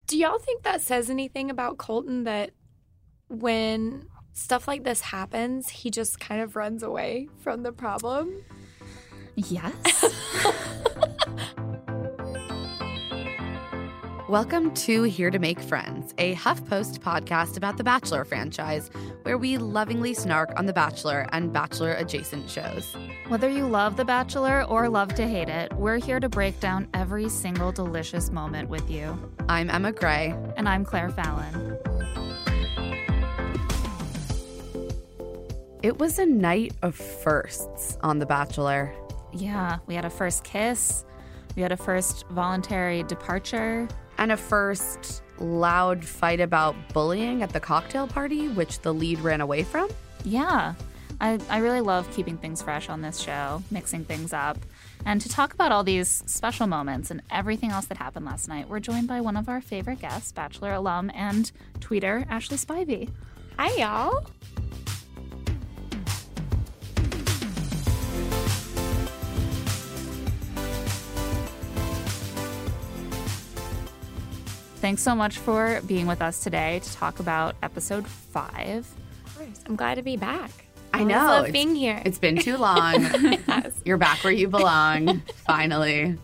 Do y'all think that says anything about Colton, that when stuff like this happens, he just kind of runs away from the problem? Yes. Welcome to Here to Make Friends, a HuffPost podcast about the Bachelor franchise, where we lovingly snark on The Bachelor and Bachelor-adjacent shows. Whether you love The Bachelor or love to hate it, we're here to break down every single delicious moment with you. I'm Emma Gray. And I'm Claire Fallon. It was a night of firsts on The Bachelor. Yeah, we had a first kiss. We had a first voluntary departure. And a first loud fight about bullying at the cocktail party, which the lead ran away from. Yeah, I really love keeping things fresh on this show, mixing things up. And to talk about all these special moments and everything else that happened last night, we're joined by one of our favorite guests, Bachelor alum and tweeter, Ashley Spivey. Hi, y'all. Thanks so much for being with us today to talk about episode 5. Of course. I'm glad to be back. I know. I love being here. It's been too long. Yes. You're back where you belong, finally.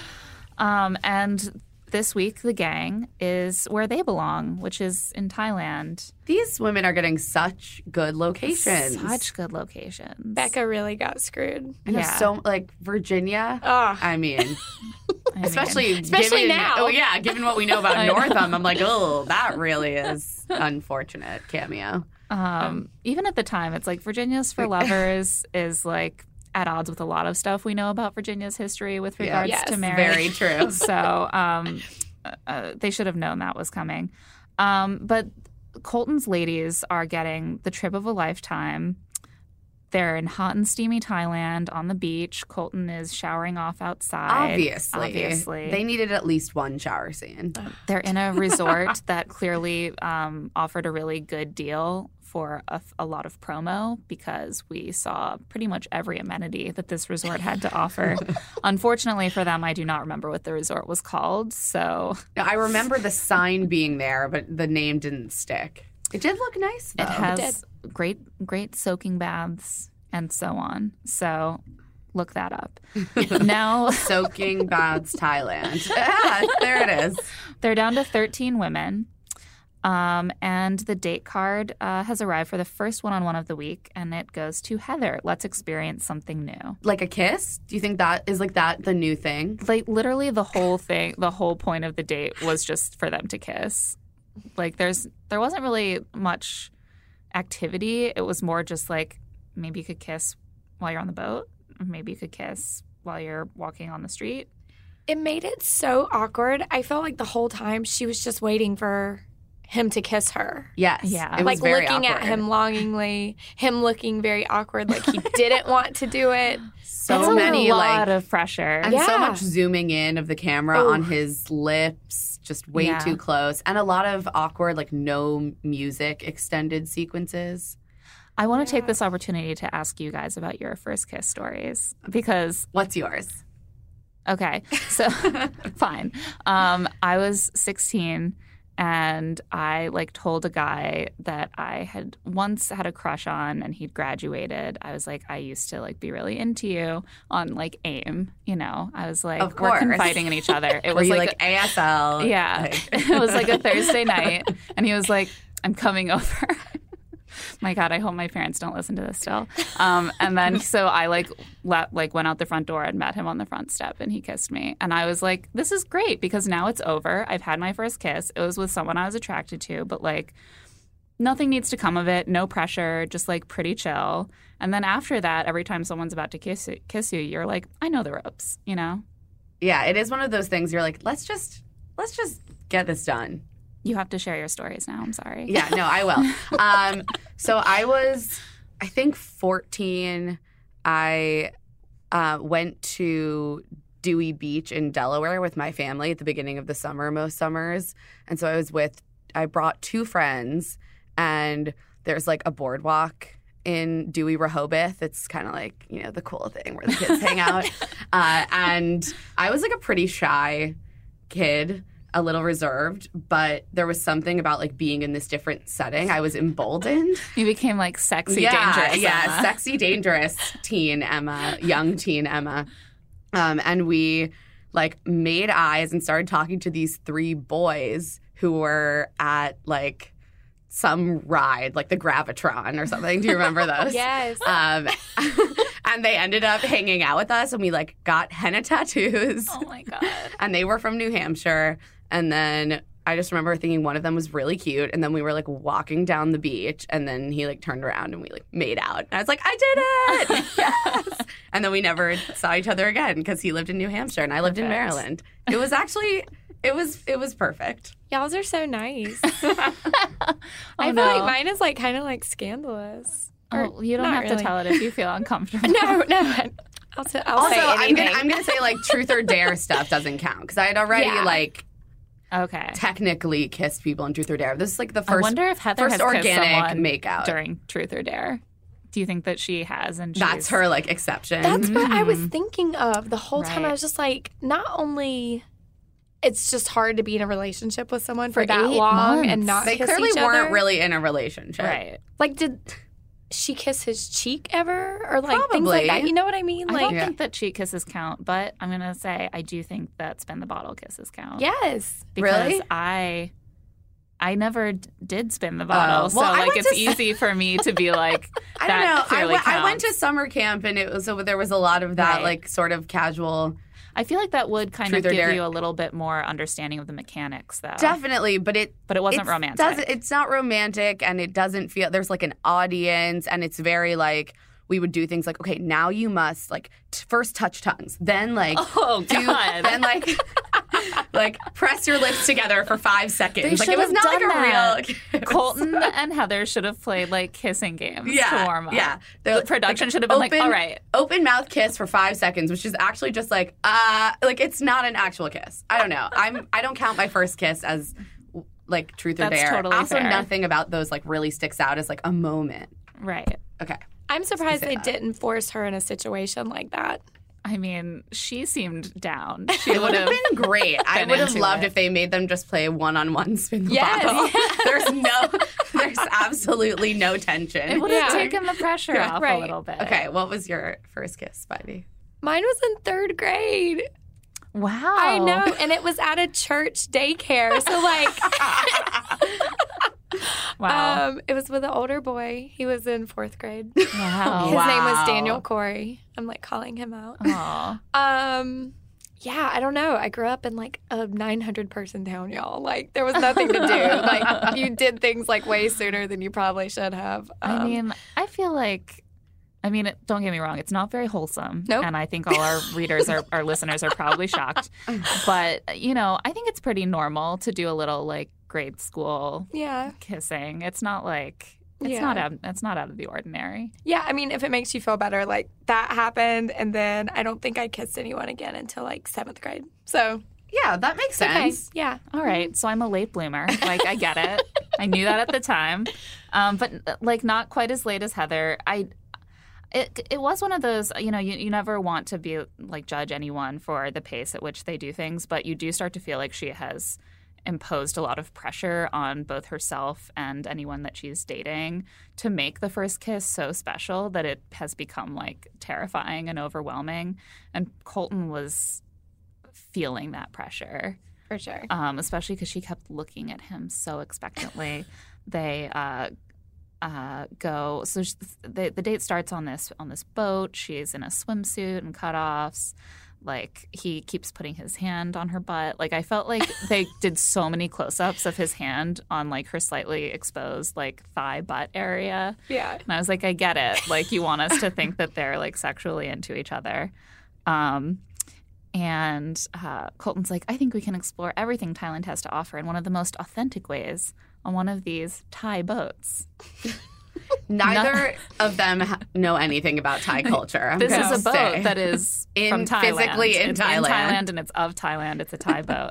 And this week, the gang is where they belong, which is in Thailand. These women are getting such good locations. Such good locations. Becca really got screwed. I know, Yeah. so, like, Virginia. Oh. I mean, Especially given, now. Oh, yeah, given what we know about Northam, I'm like, oh, that really is unfortunate cameo. Even at the time, it's like Virginia's for Lovers is like at odds with a lot of stuff we know about Virginia's history with regards Yes, to marriage. Very true. So they should have known that was coming. But Colton's ladies are getting the trip of a lifetime. They're in hot and steamy Thailand on the beach. Colton is showering off outside. Obviously. They needed at least one shower scene. They're in a resort that clearly offered a really good deal for a lot of promo, because we saw pretty much every amenity that this resort had to offer. Unfortunately for them, I do not remember what the resort was called. So Now, I remember the sign being there, but the name didn't stick. It did look nice, though. it has great soaking baths and so on. So look that up. Now Soaking Baths, Thailand. Yeah, there it is. they're down to 13 women. And the date card has arrived for the first one-on-one of the week, and it goes to Heather. Let's experience something new. Like a kiss? Do you think that is like that the new thing? Like literally the whole thing, the whole point of the date was just for them to kiss. Like there wasn't really much activity. It was more just like maybe you could kiss while you're on the boat. Maybe you could kiss while you're walking on the street. It made it so awkward. I felt like the whole time she was just waiting for him to kiss her. Yes. Yeah. It was Like very looking awkward. at him longingly, him looking very awkward, like he didn't want to do it. So That's many a lot like of pressure. and so Yeah. much zooming in of the camera Oh. on his lips, just way Yeah. too close, and a lot of awkward like no music extended sequences. I want to take this opportunity to ask you guys about your first kiss stories because What's yours? okay, so fine. I was 16 and I like told a guy that I had once had a crush on and he'd graduated. I was like, I used to like be really into you on like AIM, you know. I was like, Of we're course. confiding in each other. It Were was you like, like ASL? yeah, Like- it was like a Thursday night and he was like, I'm coming over. My God, I hope my parents don't listen to this still. And then so I like went out the front door and met him on the front step and he kissed me. And I was like, this is great because now it's over. I've had my first kiss. It was with someone I was attracted to, but like nothing needs to come of it. No pressure, just like pretty chill. And then after that, every time someone's about to kiss you, you're like, I know the ropes, you know? Yeah, it is one of those things you're like, let's just get this done. You have to share your stories now. I'm sorry. Yeah, no, I will. So I was, I think, 14. I went to Dewey Beach in Delaware with my family at the beginning of the summer, most summers. And so I brought 2 friends, and there's like a boardwalk in Dewey, Rehoboth. It's kind of like, you know, the cool thing where the kids hang out. And I was like a pretty shy kid. a little reserved, but there was something about like being in this different setting. I was emboldened. You became like sexy, dangerous. Yeah, Emma. sexy, dangerous teen Emma, young teen Emma. And we like made eyes and started talking to these 3 boys who were at like some ride, like the Gravitron or something. Do you remember those? Yes. And they ended up hanging out with us, and we like got henna tattoos. Oh my God. And they were from New Hampshire. And then I just remember thinking one of them was really cute. And then we were like walking down the beach, and then he like turned around and we like made out. And I was like, I did it! Yes! And then we never saw each other again because he lived in New Hampshire and I lived in Maryland. It was actually, it was perfect. Y'all's are so nice. I feel like mine is like kind of like scandalous. Oh, you don't not have really. to tell it if you feel uncomfortable. No. I'll say Also, anything. I'm gonna say like truth or dare stuff doesn't count because I had already Yeah. like Okay. technically kissed people in truth or dare. This is like the I first. wonder if Heather first has kissed organic someone makeout. during Truth or Dare. Do you think that she has? And That's she's- her like exception. That's what I was thinking of the whole time. I Right. was just like, not only it's just hard to be in a relationship with someone for that 8 long and months. not they kiss clearly each weren't other. really in a relationship. Right. Like, did she kiss his cheek ever, or like things like that? Probably. You know what I mean? I Like, don't Yeah. think that cheek kisses count, but I'm going to say I do think that spin the bottle kisses count. yes. Because Really? I never did spin the bottle. Oh. So Well, I like went it's to- easy for me to be like, I that don't know. clearly I went to counts. summer camp and it was so there was a lot of that Right. like sort of casual. I feel like that would kind Truth of or give dare. you a little bit more understanding of the mechanics, though. Definitely, but it wasn't it's- romantic. It's not romantic, and it doesn't feel there's like an audience, and it's very like we would do things like, okay, now you must like first touch tongues, then like Oh, God. then like press your lips together for 5 seconds. They Like should it was have not done like a that. real kiss. Colton and Heather should have played like kissing games to warm up. Yeah. The production should have been like, all right. Open mouth kiss for 5 seconds, which is actually just like it's not an actual kiss. I don't know. I don't count my first kiss as like truth or That's dare. totally Also, fair. nothing about those like really sticks out as like a moment. Right. Okay. I'm surprised say they that. didn't force her in a situation like that. I mean, she seemed down. She It would would have have. been great. I been would have into loved it. if they made them just play one-on-one spin the Yes. bottle. There's absolutely no tension. It would have Yeah. taken the pressure Yeah, off right. a little bit. Okay, what was your first kiss, Spivey? Mine was in 3rd grade. Wow. I know, and it was at a church daycare. So like, Wow. it was with an older boy. He was in 4th grade. wow. His name was Wow. Daniel Corey. I'm like calling him out. Aw. Yeah, I don't know. I grew up in like a 900 person town, y'all. Like there was nothing to do. Like you did things like way sooner than you probably should have. I mean, I feel like, don't get me wrong, it's not very wholesome. Nope. And I think all our readers, our listeners are probably shocked. But, I think it's pretty normal to do a little like grade school yeah, kissing. It's not like, it's Yeah. not out of the ordinary. yeah. I mean, if it makes you feel better, like that happened, and then I don't think I kissed anyone again until like 7th grade. So Yeah, that makes okay, sense. yeah. All right, so I'm a late bloomer. Like, I get it. I knew that at the time. But, like, not quite as late as Heather. It was one of those, you never want to be, like, judge anyone for the pace at which they do things, but you do start to feel like she has imposed a lot of pressure on both herself and anyone that she's dating to make the first kiss so special that it has become, like, terrifying and overwhelming. And Colton was feeling that pressure. For sure. Especially because she kept looking at him so expectantly. They go. So the date starts on this boat. She's in a swimsuit and cutoffs. Like he keeps putting his hand on her butt. Like I felt like they did so many close-ups of his hand on like her slightly exposed like thigh butt area. Yeah. And I was like, I get it. Like you want us to think that they're like sexually into each other. And Colton's like, I think we can explore everything Thailand has to offer in one of the most authentic ways on one of these Thai boats. Neither of them know anything about Thai culture. I'm This gonna is a boat say. that is In- from Thailand. physically in It's Thailand. in Thailand, and it's of Thailand. It's a Thai boat.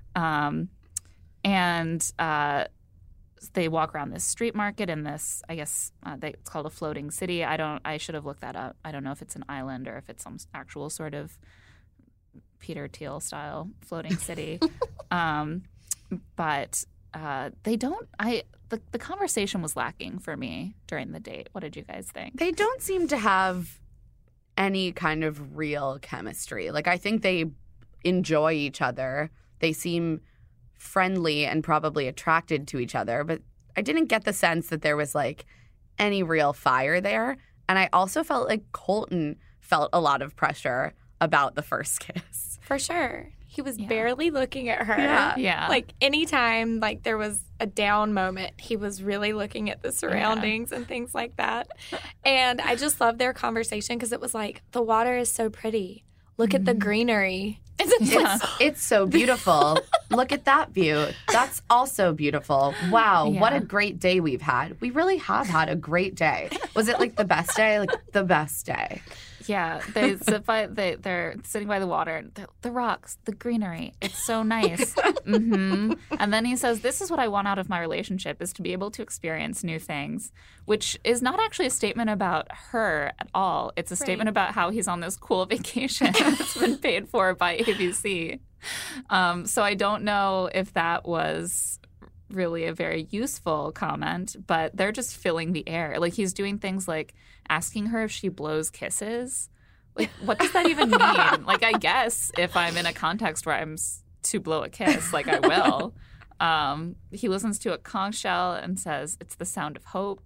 They walk around this street market in this, I guess it's called a floating city. I should have looked that up. I don't know if it's an island or if it's some actual sort of Peter Thiel style floating city. But they don't. The conversation was lacking for me during the date. What did you guys think? They don't seem to have any kind of real chemistry. Like, I think they enjoy each other. They seem friendly and probably attracted to each other, but I didn't get the sense that there was like any real fire there. And I also felt like Colton felt a lot of pressure about the first kiss. For sure. He was barely looking at her. Yeah. Like anytime like there was a down moment, he was really looking at the surroundings and things like that. And I just loved their conversation because it was like, the water is so pretty. Look at the greenery. It's so beautiful. Look at that view. That's also beautiful. Wow, what a great day we've had. We really have had a great day. Was it like the best day? Like the best day. Yeah, they're sitting by the water, the rocks, the greenery. It's so nice. And then he says, "This is what I want out of my relationship: is to be able to experience new things," which is not actually a statement about her at all. It's a statement about how he's on this cool vacation that's been paid for by ABC. So I don't know if that was really a very useful comment, but they're just filling the air. Like, he's doing things like asking her if she blows kisses. Like, what does that even mean? Like, I guess if I'm in a context where I'm to blow a kiss, like, I will. He listens to a conch shell and says, "It's the sound of hope."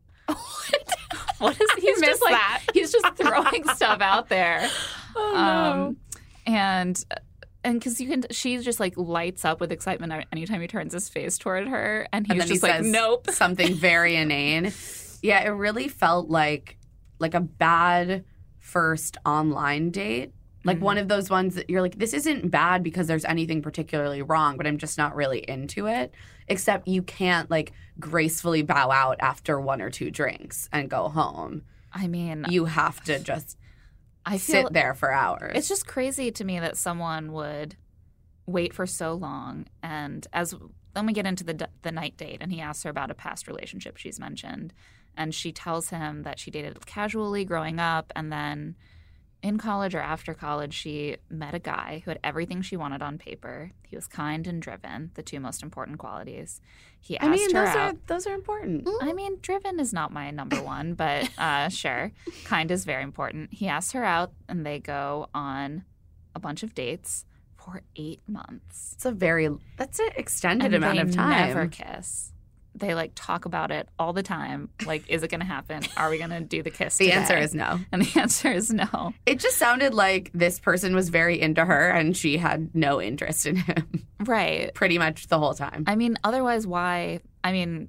What is he's just like that. He's just throwing stuff out there. Oh, no. And because she just like lights up with excitement anytime he turns his face toward her, and he's just like, "Nope," something very inane. Yeah, it really felt like a bad first online date. Like one of those ones that you're like, this isn't bad because there's anything particularly wrong, but I'm just not really into it. Except you can't like gracefully bow out after one or two drinks and go home. I mean, you have to just sit there for hours. It's just crazy to me that someone would wait for so long. And then we get into the night date, and he asks her about a past relationship she's mentioned. And she tells him that she dated casually growing up, and then in college or after college, she met a guy who had everything she wanted on paper. He was kind and driven, the two most important qualities. He asked her out. Those are important. I mean, driven is not my number one, but sure. Kind is very important. He asks her out, and they go on a bunch of dates for 8 months. That's an extended amount of time. They never kiss. They like talk about it all the time. Like, is it going to happen? Are we going to do the kiss today? The answer is no. And the answer is no. It just sounded like this person was very into her and she had no interest in him. Right. Pretty much the whole time. I mean, otherwise, why? I mean,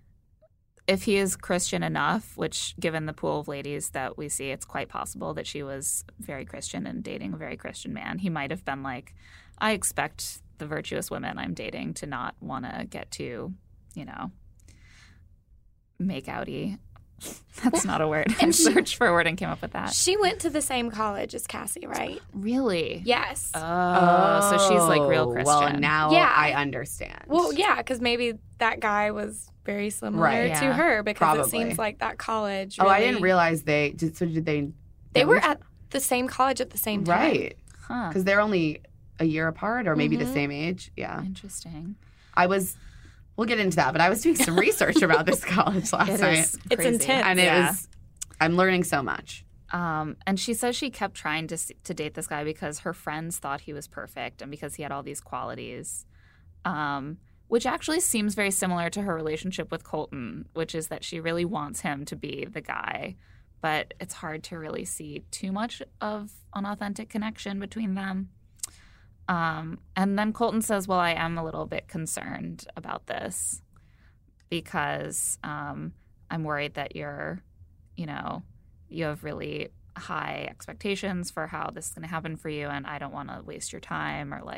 if he is Christian enough, which given the pool of ladies that we see, it's quite possible that she was very Christian and dating a very Christian man. He might have been like, I expect the virtuous women I'm dating to not want to get too, make outy. That's not a word. I searched for a word and came up with that. She went to the same college as Cassie, right? Really? Yes. Oh, so she's like real Christian. Well, now I understand. Well, yeah, because maybe that guy was very similar to her because it seems like that college. Really, I didn't realize they. They were at the same college at the same time, right? Huh? Because they're only a year apart, or maybe the same age. Yeah. Interesting. We'll get into that, but I was doing some research about this college last night. It's intense. And I'm learning so much. And she says she kept trying to date this guy because her friends thought he was perfect and because he had all these qualities, which actually seems very similar to her relationship with Colton, which is that she really wants him to be the guy. But it's hard to really see too much of an authentic connection between them. And then Colton says, well, I am a little bit concerned about this because I'm worried that you have really high expectations for how this is going to happen for you, and I don't want to waste your time or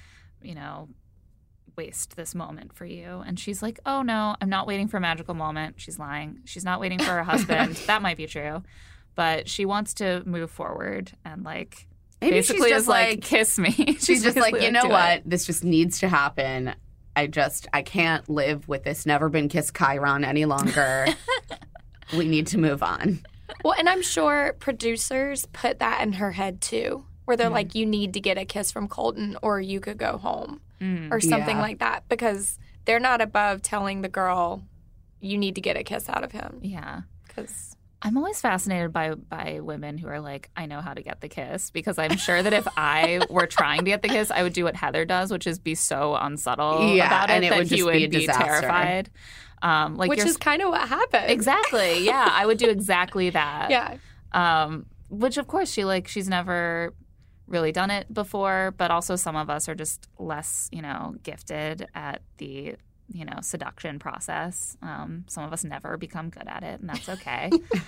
waste this moment for you. And she's like, oh, no, I'm not waiting for a magical moment. She's lying. She's not waiting for her husband. That might be true. But she wants to move forward and Maybe basically she's just is like, kiss me. She's just like, you know what? This just needs to happen. I can't live with this never been kissed Chiron any longer. We need to move on. Well, and I'm sure producers put that in her head too, where they're like, you need to get a kiss from Colton or you could go home. or something Yeah. like that, because they're not above telling the girl, you need to get a kiss out of him. Yeah. Because I'm always fascinated by women who are like, I know how to get the kiss, because I'm sure that if I were trying to get the kiss, I would do what Heather does, which is be so unsubtle Yeah, about it and it that would he just would be a be disaster. terrified. which is kind of what happened. exactly, yeah, I would do exactly that. Yeah. Which of course she's never really done it before, but also some of us are just less, gifted at the seduction process. Some of us never become good at it, and that's okay.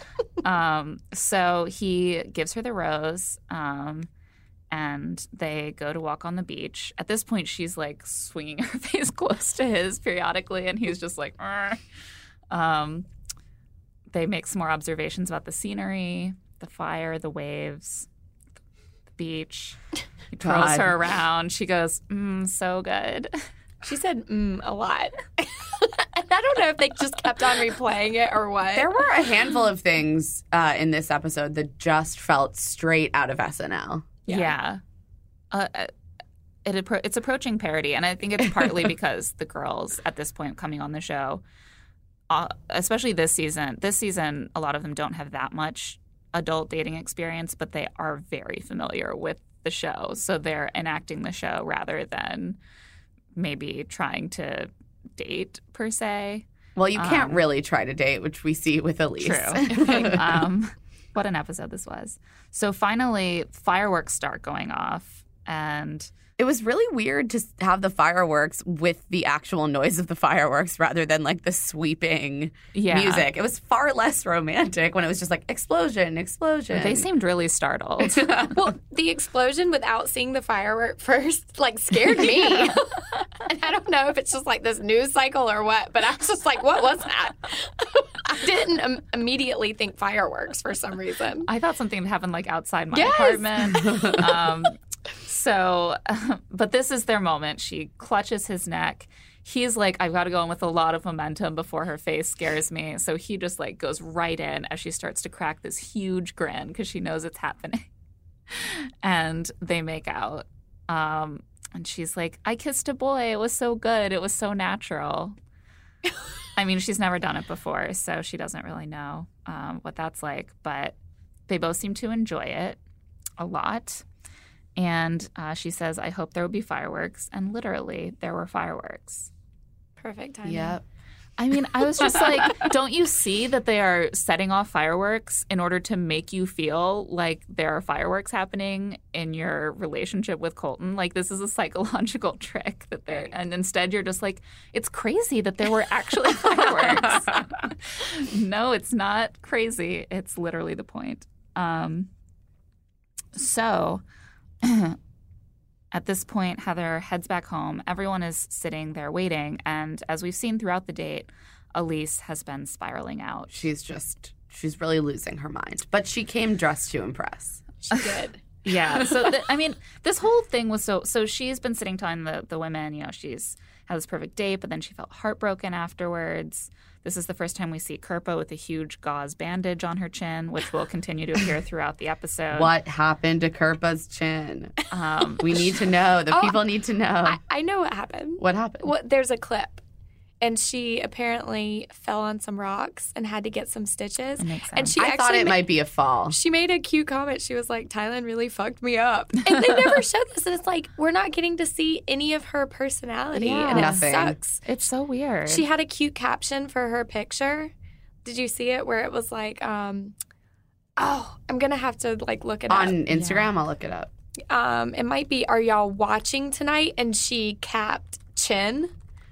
So he gives her the rose, and they go to walk on the beach. At this point, she's like swinging her face close to his periodically, and he's just like, they make some more observations about the scenery, the fire, the waves, the beach. He twirls God. her around. She goes, so good. She said a lot. And I don't know if they just kept on replaying it or what. There were a handful of things in this episode that just felt straight out of SNL. Yeah. It's approaching parody, and I think it's partly because the girls at this point coming on the show, especially this season, a lot of them don't have that much adult dating experience, but they are very familiar with the show. So they're enacting the show rather than maybe trying to date per se. Well, you can't really try to date, which we see with Elise. True. What an episode this was. So finally, fireworks start going off, and It was really weird to have the fireworks with the actual noise of the fireworks rather than like the sweeping music. It was far less romantic when it was just like explosion, explosion. They seemed really startled. Well, the explosion without seeing the firework first, like, scared me. And I don't know if it's just like this news cycle or what, but I was just like, what was that? I didn't immediately think fireworks for some reason. I thought something had happened like outside my Yes! apartment. But this is their moment. She clutches his neck. He's like, I've got to go in with a lot of momentum before her face scares me. So he just like goes right in as she starts to crack this huge grin because she knows it's happening. And they make out. And she's like, I kissed a boy. It was so good. It was so natural. I mean, she's never done it before, so she doesn't really know what that's like. But they both seem to enjoy it a lot. And she says, I hope there will be fireworks. And literally, there were fireworks. Perfect timing. Yep. I mean, I was just like, don't you see that they are setting off fireworks in order to make you feel like there are fireworks happening in your relationship with Colton? Like, this is a psychological trick that they're, and instead you're just like, it's crazy that there were actually fireworks. No, it's not crazy. It's literally the point. So at this point, Heather heads back home. Everyone is sitting there waiting. And as we've seen throughout the date, Elise has been spiraling out. She's really losing her mind. But she came dressed to impress. She did. Yeah. So, I mean, this whole thing was so she's been sitting telling the women, she's had this perfect date, but then she felt heartbroken afterwards. This is the first time we see Kirpa with a huge gauze bandage on her chin, which will continue to appear throughout the episode. What happened to Kirpa's chin? We need to know. The people need to know. I know what happened. What happened? There's a clip. And she apparently fell on some rocks and had to get some stitches. That makes sense. And she I thought it might be a fall. She made a cute comment. She was like, Thailand really fucked me up. And they never showed this. And it's like, we're not getting to see any of her personality. Yeah. And Nothing. it sucks. It's so weird. She had a cute caption for her picture. Did you see it? Where it was like, I'm going to have to like look it up. On Instagram, I'll look it up. It might be, are y'all watching tonight? And she capped chin.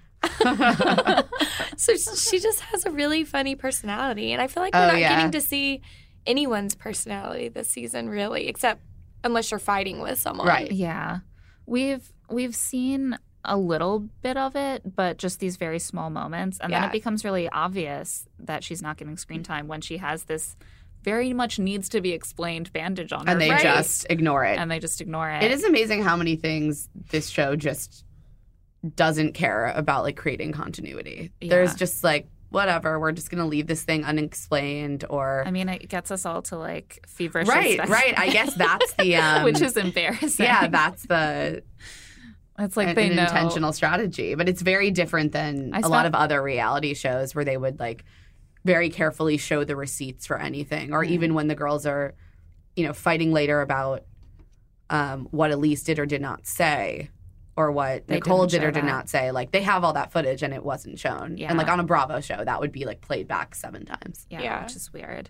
So she just has a really funny personality. And I feel like we're not getting to see anyone's personality this season, really, except unless you're fighting with someone. Right. Yeah. We've seen a little bit of it, but just these very small moments. And then Yeah. it becomes really obvious that she's not getting screen time when she has this very much needs to be explained bandage on her And they face. just ignore it. And they just ignore it. It is amazing how many things this show just doesn't care about, like, creating continuity. Yeah. There's just like, whatever, we're just going to leave this thing unexplained or... I mean, it gets us all to like feverish Right. I guess that's the... which is embarrassing. yeah, that's the It's like they an know. intentional strategy. But it's very different than I a lot spent- of other reality shows where they would like very carefully show the receipts for anything, or even when the girls are, fighting later about what Elise did or did not say, or what They Nicole didn't did show or did that. not say. Like they have all that footage and it wasn't shown. Yeah. And like on a Bravo show, that would be like played back 7 times. Yeah. Which is weird.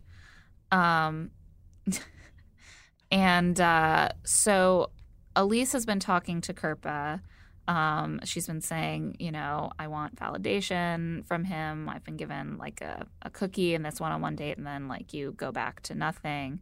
So Elise has been talking to Kirpa. She's been saying, I want validation from him. I've been given like a cookie in this one-on-one date, and then like you go back to nothing.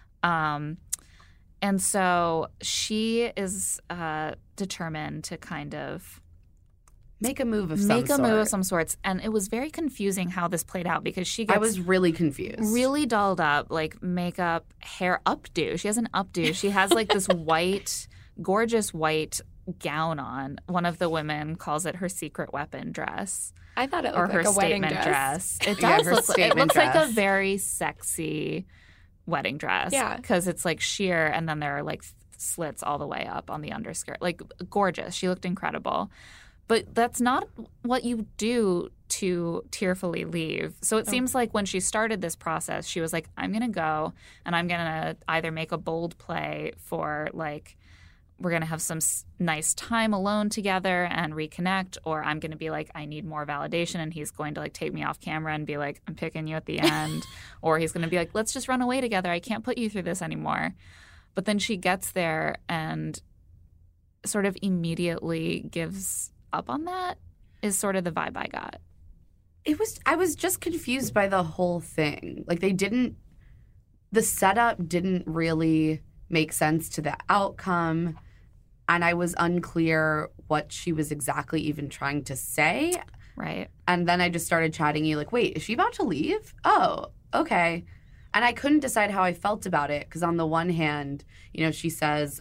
And so she is determined to kind of Make a move of make some a sort. move of some sorts. And it was very confusing how this played out because she gets I was really confused. really dolled up, like makeup, hair updo. She has an updo. She has like this white, gorgeous white gown on. One of the women calls it her secret weapon dress I thought it or looked her like a wedding statement dress. It Yeah, does her look. It statement looks like a dress. very sexy wedding dress. Yeah. because it's like sheer, and then there are like slits all the way up on the underskirt. Like gorgeous. She looked incredible. But that's not what you do to tearfully leave. So it seems like when she started this process, she was like, I'm going to go and I'm going to either make a bold play for like, we're going to have some nice time alone together and reconnect, or I'm going to be like, I need more validation, and he's going to like take me off camera and be like, I'm picking you at the end. Or he's going to be like, let's just run away together. I can't put you through this anymore. But then she gets there and sort of immediately gives up on that is sort of the vibe I got. I was just confused by the whole thing. Like the setup didn't really make sense to the outcome. And I was unclear what she was exactly even trying to say. Right. And then I just started chatting you like, wait, is she about to leave? Oh, okay. And I couldn't decide how I felt about it because on the one hand, she says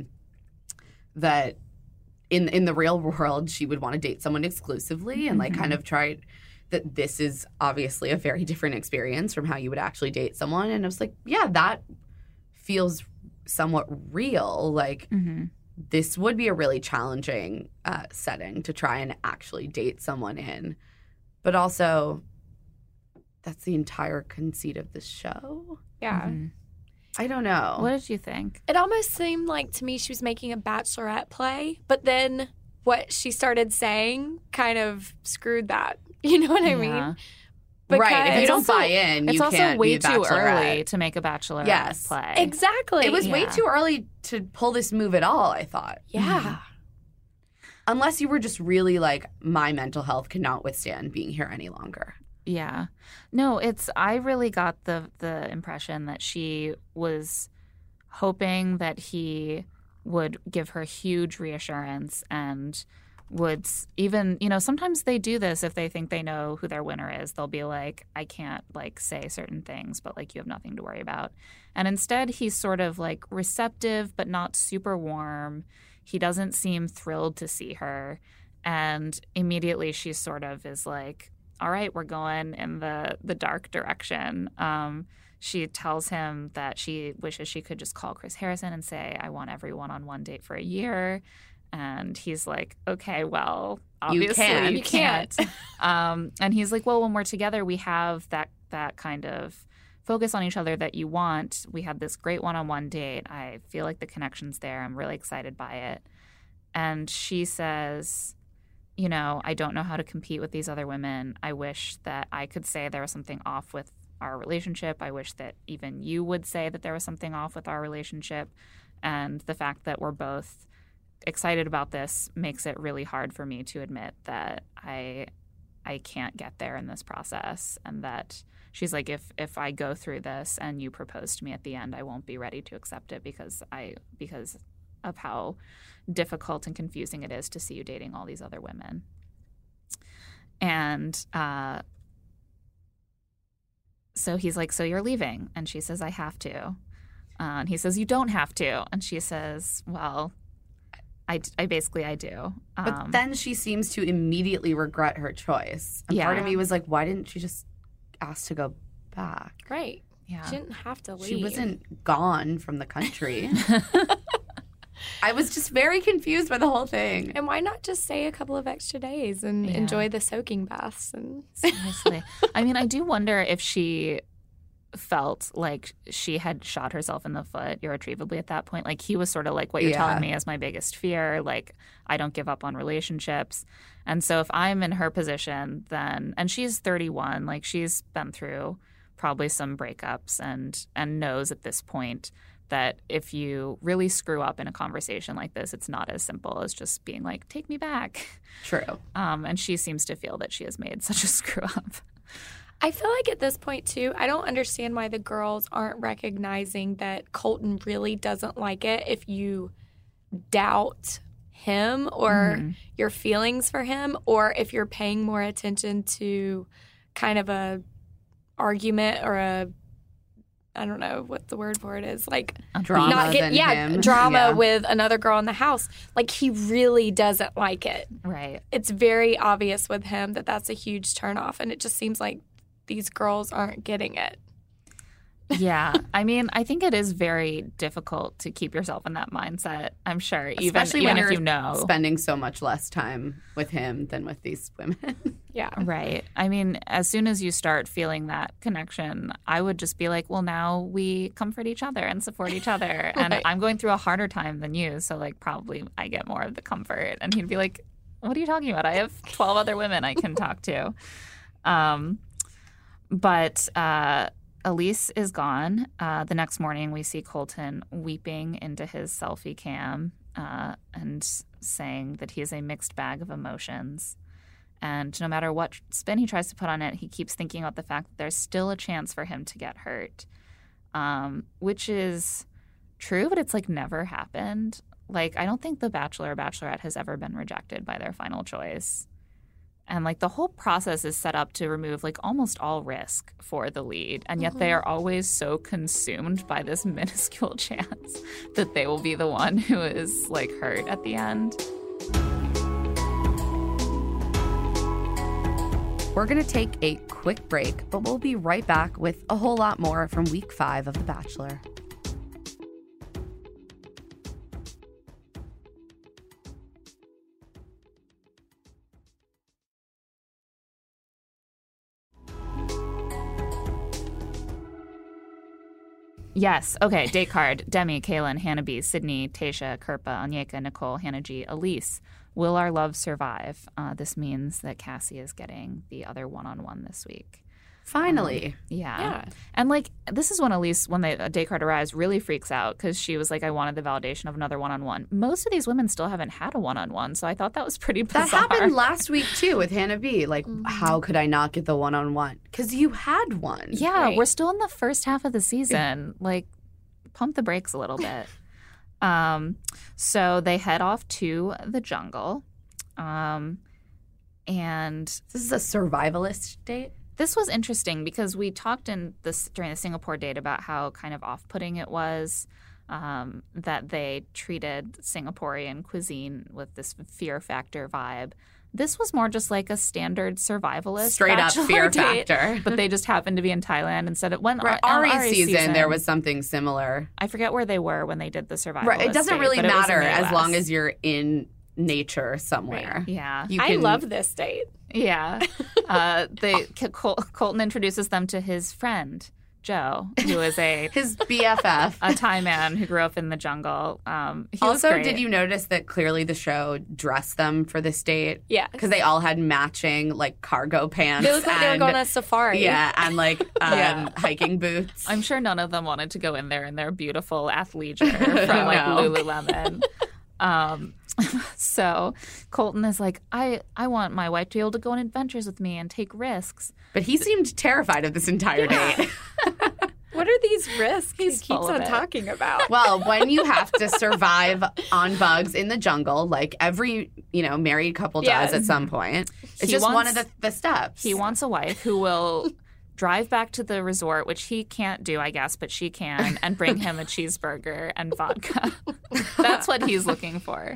that in the real world, she would want to date someone exclusively and like kind of try that this is obviously a very different experience from how you would actually date someone. And I was like, yeah, that feels somewhat real. Like this would be a really challenging setting to try and actually date someone in. But also, that's the entire conceit of the show. Yeah. I don't know. What did you think? It almost seemed like to me she was making a bachelorette play, but then what she started saying kind of screwed that. You know what I mean? Right. If you Because- don't buy in, It's you also can't way be a too bachelorette. early to make a bachelorette Yes. play. Exactly. It was way Yeah. too early to pull this move at all, I thought. Yeah. Unless you were just really like, my mental health cannot withstand being here any longer. Yeah. No, I really got the impression that she was hoping that he would give her huge reassurance and would even, sometimes they do this if they think they know who their winner is. They'll be like, I can't like say certain things, but like you have nothing to worry about. And instead he's sort of like receptive, but not super warm. He doesn't seem thrilled to see her. And immediately she sort of is like, all right, we're going in the dark direction. She tells him that she wishes she could just call Chris Harrison and say, I want every one-on-one date for a year. And he's like, okay, well, obviously can't. you can't. And he's like, well, when we're together, we have that kind of focus on each other that you want. We had this great one-on-one date. I feel like the connection's there. I'm really excited by it. And she says, I don't know how to compete with these other women. I wish that I could say there was something off with our relationship. I wish that even you would say that there was something off with our relationship. And the fact that we're both excited about this makes it really hard for me to admit that I can't get there in this process. And that she's like, if I go through this and you propose to me at the end, I won't be ready to accept it because of how difficult and confusing it is to see you dating all these other women. And so he's like, so you're leaving? And she says, I have to. And he says, you don't have to. And she says, well, I do. But then she seems to immediately regret her choice. And part of me was like, why didn't she just ask to go back? Right. Yeah. She didn't have to leave. She wasn't gone from the country. I was just very confused by the whole thing. And why not just stay a couple of extra days and enjoy the soaking baths? And Seriously. I mean, I do wonder if she felt like she had shot herself in the foot irretrievably at that point. Like, he was sort of like, what you're telling me is my biggest fear. Like, I don't give up on relationships. And so if I'm in her position, then, and she's 31, like, she's been through probably some breakups and knows at this point that if you really screw up in a conversation like this, it's not as simple as just being like, take me back. True. And she seems to feel that she has made such a screw up. I feel like at this point, too, I don't understand why the girls aren't recognizing that Colton really doesn't like it if you doubt him or your feelings for him, or if you're paying more attention to kind of a argument or a, I don't know what the word for it is, like Drama him. Drama with another girl in the house. Like, he really doesn't like it. Right. It's very obvious with him that that's a huge turnoff, and it just seems like these girls aren't getting it. Yeah. I mean, I think it is very difficult to keep yourself in that mindset, I'm sure, Especially even when if you're you know. spending so much less time with him than with these women. Yeah. Right. I mean, as soon as you start feeling that connection, I would just be like, well, now we comfort each other and support each other. And I'm going through a harder time than you, so, like, probably I get more of the comfort. And he'd be like, what are you talking about? I have 12 other women I can talk to. But Elise is gone. The next morning, we see Colton weeping into his selfie cam and saying that he is a mixed bag of emotions. And no matter what spin he tries to put on it, he keeps thinking about the fact that there's still a chance for him to get hurt, which is true, but it's like never happened. Like, I don't think the Bachelor or Bachelorette has ever been rejected by their final choice. And, like, the whole process is set up to remove, like, almost all risk for the lead. And yet they are always so consumed by this minuscule chance that they will be the one who is, like, hurt at the end. We're going to take a quick break, but we'll be right back with a whole lot more from week 5 of The Bachelor. Yes. Okay. Date card. Demi, Kaylin, Hannah B, Sydney, Tayshia, Kirpa, Onyeka, Nicole, Hannah G, Elise. Will our love survive? This means that Cassie is getting the other one-on-one this week. Finally. Yeah. And, like, this is when Elise, when the date card arrives, really freaks out because she was like, I wanted the validation of another one-on-one. Most of these women still haven't had a one-on-one, so I thought that was pretty bizarre. That happened last week, too, with Hannah B. Like, how could I not get the one-on-one? Because you had one. Yeah, Right. We're still in the first half of the season. Like, pump the brakes a little bit. So they head off to the jungle. And This is a survivalist date? this was interesting because we talked during the Singapore date about how kind of off-putting it was, that they treated Singaporean cuisine with this fear factor vibe. This was more just like a standard survivalist Straight up bachelor fear date, factor. but they just happened to be in Thailand instead. It went Right. on Ari's Ari's season, there was something similar. I forget where they were when they did the survivalist. Right. It doesn't date, really but it was in matter the as US. long as you're in nature somewhere. Yeah. You I can- love this date. Yeah. Colton introduces them to his friend, Joe, who is his BFF. a Thai man who grew up in the jungle. He was Also, great. did you notice that clearly the show dressed them for this date? Yeah. Because they all had matching, like, cargo pants. They look like they were and- going on a safari. Yeah, and, like, Yeah. hiking boots. I'm sure none of them wanted to go in there in their beautiful athleisure from like No. Lululemon. So Colton is like, I want my wife to be able to go on adventures with me and take risks. But he seemed terrified of this entire date. What are these risks he He's keeps full of on it. talking about? Well, when you have to survive on bugs in the jungle, like every, married couple does Yes. at some point, it's He just one wants- of the steps. He wants a wife who will drive back to the resort, which he can't do, I guess, but she can, and bring him a cheeseburger and vodka. That's what he's looking for.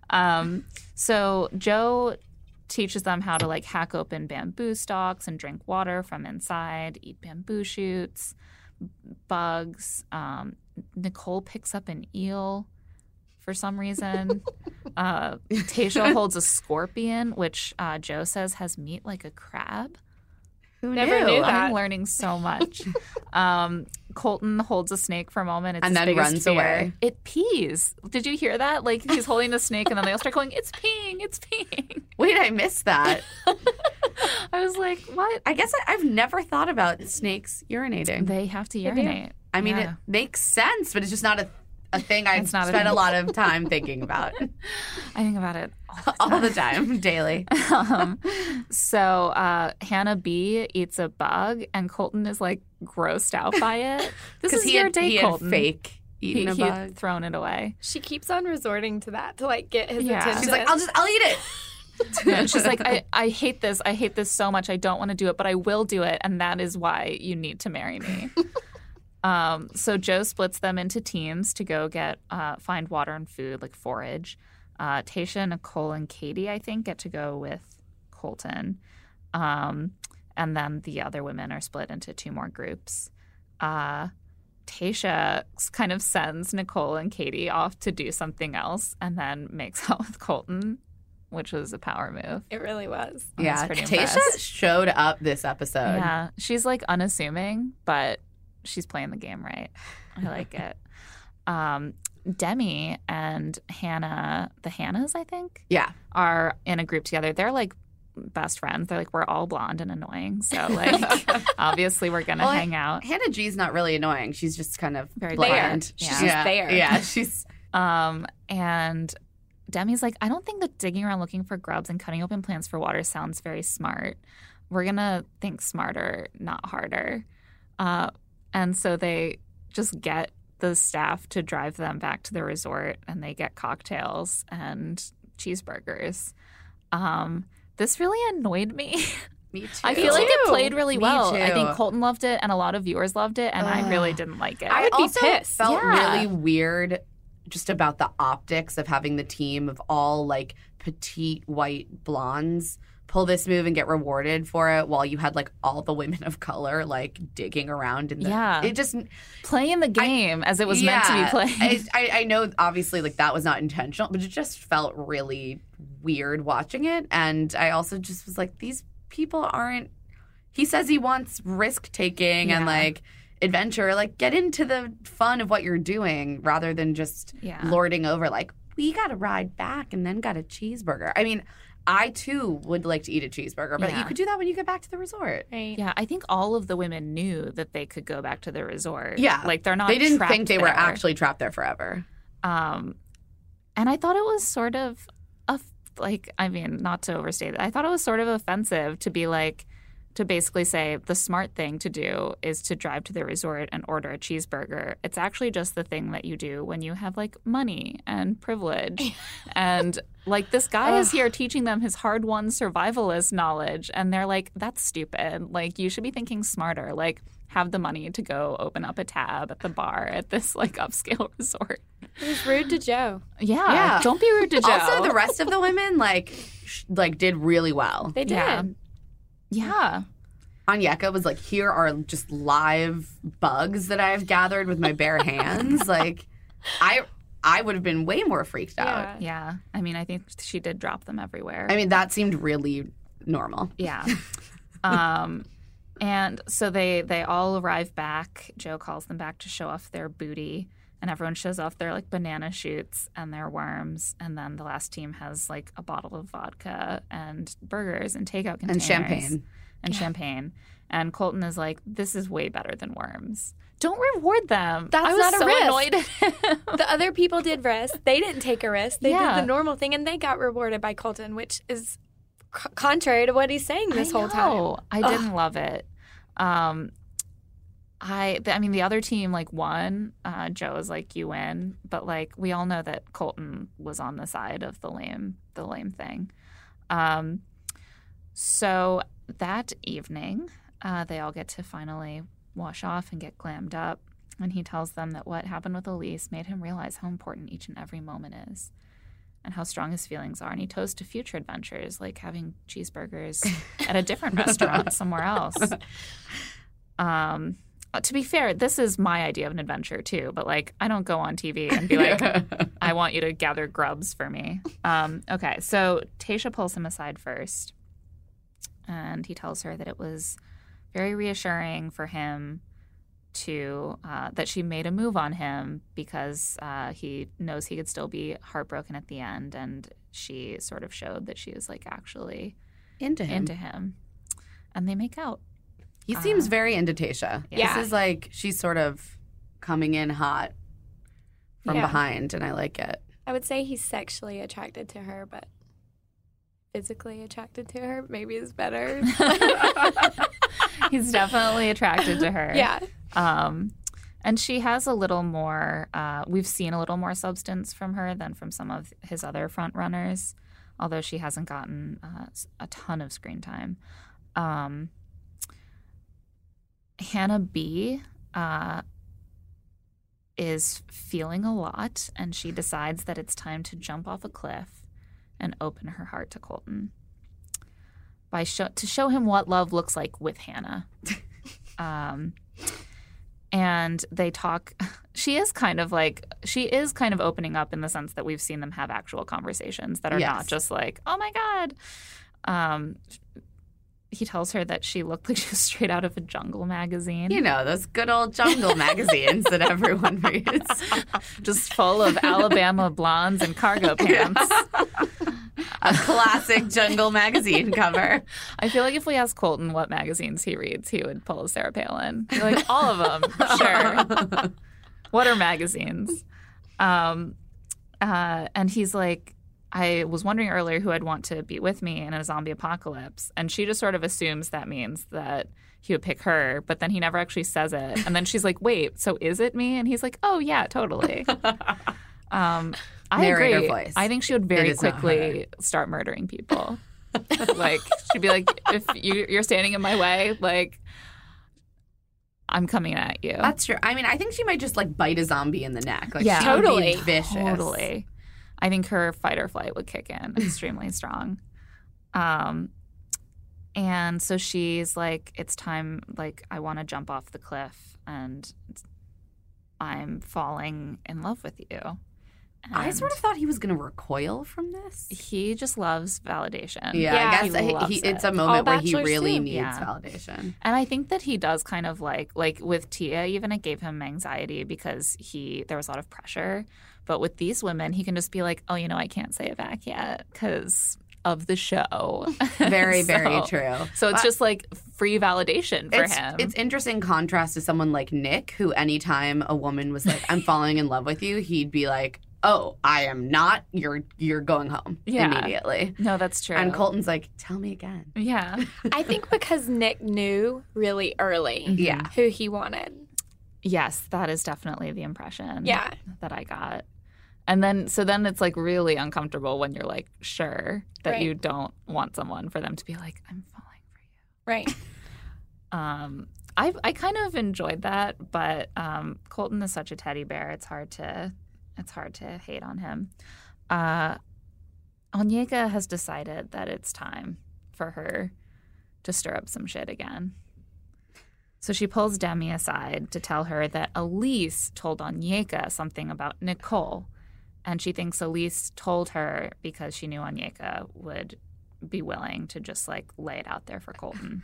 So Joe teaches them how to like hack open bamboo stalks and drink water from inside, eat bamboo shoots, bugs. Nicole picks up an eel for some reason. Tayshia holds a scorpion, which Joe says has meat like a crab. Who Never knew that. I'm learning so much. Colton holds a snake for a moment. It's And his then biggest runs fear. away. It pees. Did you hear that? Like he's holding the snake, and then they all start going, "It's peeing! It's peeing!" Wait, I missed that. I was like, "What?" I guess I've never thought about snakes urinating. They have to do. urinate. I mean, Yeah. it makes sense, but it's just not a thing I've It's not a spent a thing. lot of time thinking about. I think about it All the time, daily. So Hannah B eats a bug, and Colton is like grossed out by it. This is he your had, day, he Colton. had fake eaten a he had bug. thrown it away. She keeps on resorting to that to like get his Yeah. attention. She's like, I'll eat it. And she's like, I hate this. I hate this so much. I don't want to do it, but I will do it, and that is why you need to marry me. So Joe splits them into teams to go find water and food, like forage. Tayshia, Nicole, and Katie, I think, get to go with Colton. And then the other women are split into two more groups. Tayshia kind of sends Nicole and Katie off to do something else and then makes out with Colton, which was a power move. It really was. I was Yeah, pretty Tayshia impressed. showed up this episode. Yeah, she's like unassuming, but she's playing the game right. I like it. Demi and Hannah, the Hannahs, I think, Yeah. are in a group together. They're like best friends. They're like, we're all blonde and annoying. So like, obviously we're going to Well, hang out. Hannah G's not really annoying. She's just kind of Very bland. there. She's Yeah. just there. Yeah, she's And Demi's like, I don't think that digging around looking for grubs and cutting open plants for water sounds very smart. We're going to think smarter, not harder. And so they just get the staff to drive them back to the resort, and they get cocktails and cheeseburgers. This really annoyed me. me too. I feel like it too. played really Me well. I too. think Colton loved it, and a lot of viewers loved it, and I really didn't like it. I would be also pissed. felt Yeah. really weird just about the optics of having the team of all like petite white blondes pull this move and get rewarded for it while you had like all the women of color like digging around in the Yeah. it just Playing the game as it was meant to be played. I know obviously like that was not intentional, but it just felt really weird watching it. And I also just was like, these people aren't. He says he wants risk taking and Yeah. like adventure. Like get into the fun of what you're doing rather than just Yeah. lording over like we got to ride back and then got a cheeseburger. I mean, I too would like to eat a cheeseburger, but Yeah. you could do that when you get back to the resort. Right. Yeah, I think all of the women knew that they could go back to the resort. Yeah. Like they're not They didn't trapped think they were there. actually trapped there forever. And I thought it was sort of not to overstate it. I thought it was sort of offensive to be like, to basically say the smart thing to do is to drive to the resort and order a cheeseburger. It's actually just the thing that you do when you have like money and privilege. And like this guy is here teaching them his hard-won survivalist knowledge, and they're like, that's stupid. Like you should be thinking smarter. Like have the money to go open up a tab at the bar at this like upscale resort. It was rude to Joe. Yeah, Yeah. don't be rude to Joe. Also, the rest of the women like did really well. They did. Yeah. Yeah. Anyeka was like, here are just live bugs that I've gathered with my bare hands. Like, I would have been way more freaked out. Yeah. I mean, I think she did drop them everywhere. I mean, that seemed really normal. Yeah. And so they all arrive back. Joe calls them back to show off their booty, and everyone shows off their like banana shoots and their worms. And then the last team has like a bottle of vodka and burgers and takeout And containers. champagne. And champagne. And Colton is like, this is way better than worms. Don't reward them. That's I was not a so risk. annoyed at him. The other people did risk. They didn't take a risk. They Yeah. did the normal thing, and they got rewarded by Colton, which is contrary to what he's saying this whole time. I didn't love it. I mean, the other team like won. Joe was like, "You win," but like we all know that Colton was on the side of the lame thing. So that evening, they all get to finally wash off and get glammed up, and he tells them that what happened with Elise made him realize how important each and every moment is, and how strong his feelings are. And he toasts to future adventures, like having cheeseburgers at a different restaurant somewhere else. to be fair, this is my idea of an adventure too, but like I don't go on TV and be like, I want you to gather grubs for me. Okay, so Tayshia pulls him aside first, and he tells her that it was very reassuring for him to that she made a move on him because he knows he could still be heartbroken at the end, and she sort of showed that she was like actually Into him. And they make out. He seems very into Tayshia. Yeah. This is like she's sort of coming in hot from Yeah. behind, and I like it. I would say he's sexually attracted to her, but physically attracted to her maybe is better. He's definitely attracted to her. Yeah. And she has a little more, we've seen a little more substance from her than from some of his other front runners, although she hasn't gotten a ton of screen time. Hannah B is feeling a lot, and she decides that it's time to jump off a cliff and open her heart to Colton to show him what love looks like with Hannah. And they talk. She is kind of opening up in the sense that we've seen them have actual conversations that are Yes. not just like, oh my God. He tells her that she looked like she was straight out of a Jungle magazine. You know, those good old jungle magazines that everyone reads. Just full of Alabama blondes and cargo pants. A classic jungle magazine cover. I feel like if we asked Colton what magazines he reads, he would pull a Sarah Palin. He'd be like, all of them, sure. What are magazines? And he's like, I was wondering earlier who I'd want to be with me in a zombie apocalypse. And she just sort of assumes that means that he would pick her, but then he never actually says it. And then she's like, wait, so is it me? And he's like, oh, yeah, totally. I Narrator agree. voice. I think she would very It is not quickly start murdering people. Like, she'd be like, if you're standing in my way, like, I'm coming at you. That's true. I mean, I think she might just like bite a zombie in the neck. Like, Yeah. she would Totally. be vicious. Totally. I think her fight or flight would kick in extremely strong. And so she's like, it's time, like, I want to jump off the cliff and I'm falling in love with you. I And sort of thought he was going to recoil from this. he just loves validation. Yeah, Yeah. I guess He loves it's it. a moment All where he bachelors really do. needs Yeah. validation. And I think that he does kind of like with Tia, even it gave him anxiety because there was a lot of pressure. But with these women, he can just be like, oh, I can't say it back yet because of the show. Very, So- very true. So it's just like free validation for It's him. it's interesting contrast to someone like Nick, who anytime a woman was like, I'm falling in love with you, he'd be like, oh, I am not. You're going home Yeah. immediately. No, that's true. And Colton's like, tell me again. Yeah. I think because Nick knew really early Yeah. who he wanted. Yes, that is definitely the impression Yeah. that I got. And then it's like really uncomfortable when you're like sure that Right. you don't want someone for them to be like, I'm falling for you. Right. I kind of enjoyed that, but Colton is such a teddy bear. It's hard to hate on him. Onyeka has decided that it's time for her to stir up some shit again. So she pulls Demi aside to tell her that Elise told Onyeka something about Nicole, and she thinks Elise told her because she knew Onyeka would be willing to just like lay it out there for Colton.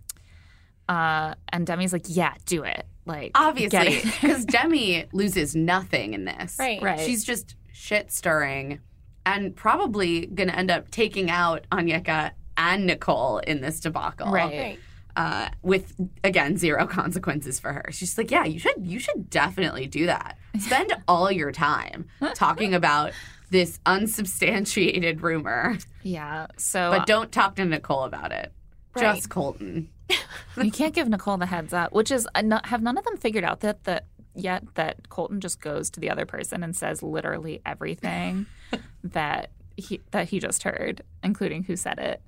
And Demi's like, yeah, do it. Like, get Obviously, it. because Demi loses nothing in this. Right. Right. She's just shit stirring and probably going to end up taking out Onyeka and Nicole in this debacle. Right. Right. With, again, zero consequences for her. She's like, yeah, you should definitely do that. Spend all your time talking about this unsubstantiated rumor, Yeah. So but don't talk to Nicole about it. Right. Just Colton. you can't give Nicole the heads up, which is have none of them figured out that Colton just goes to the other person and says literally everything that he just heard, including who said it.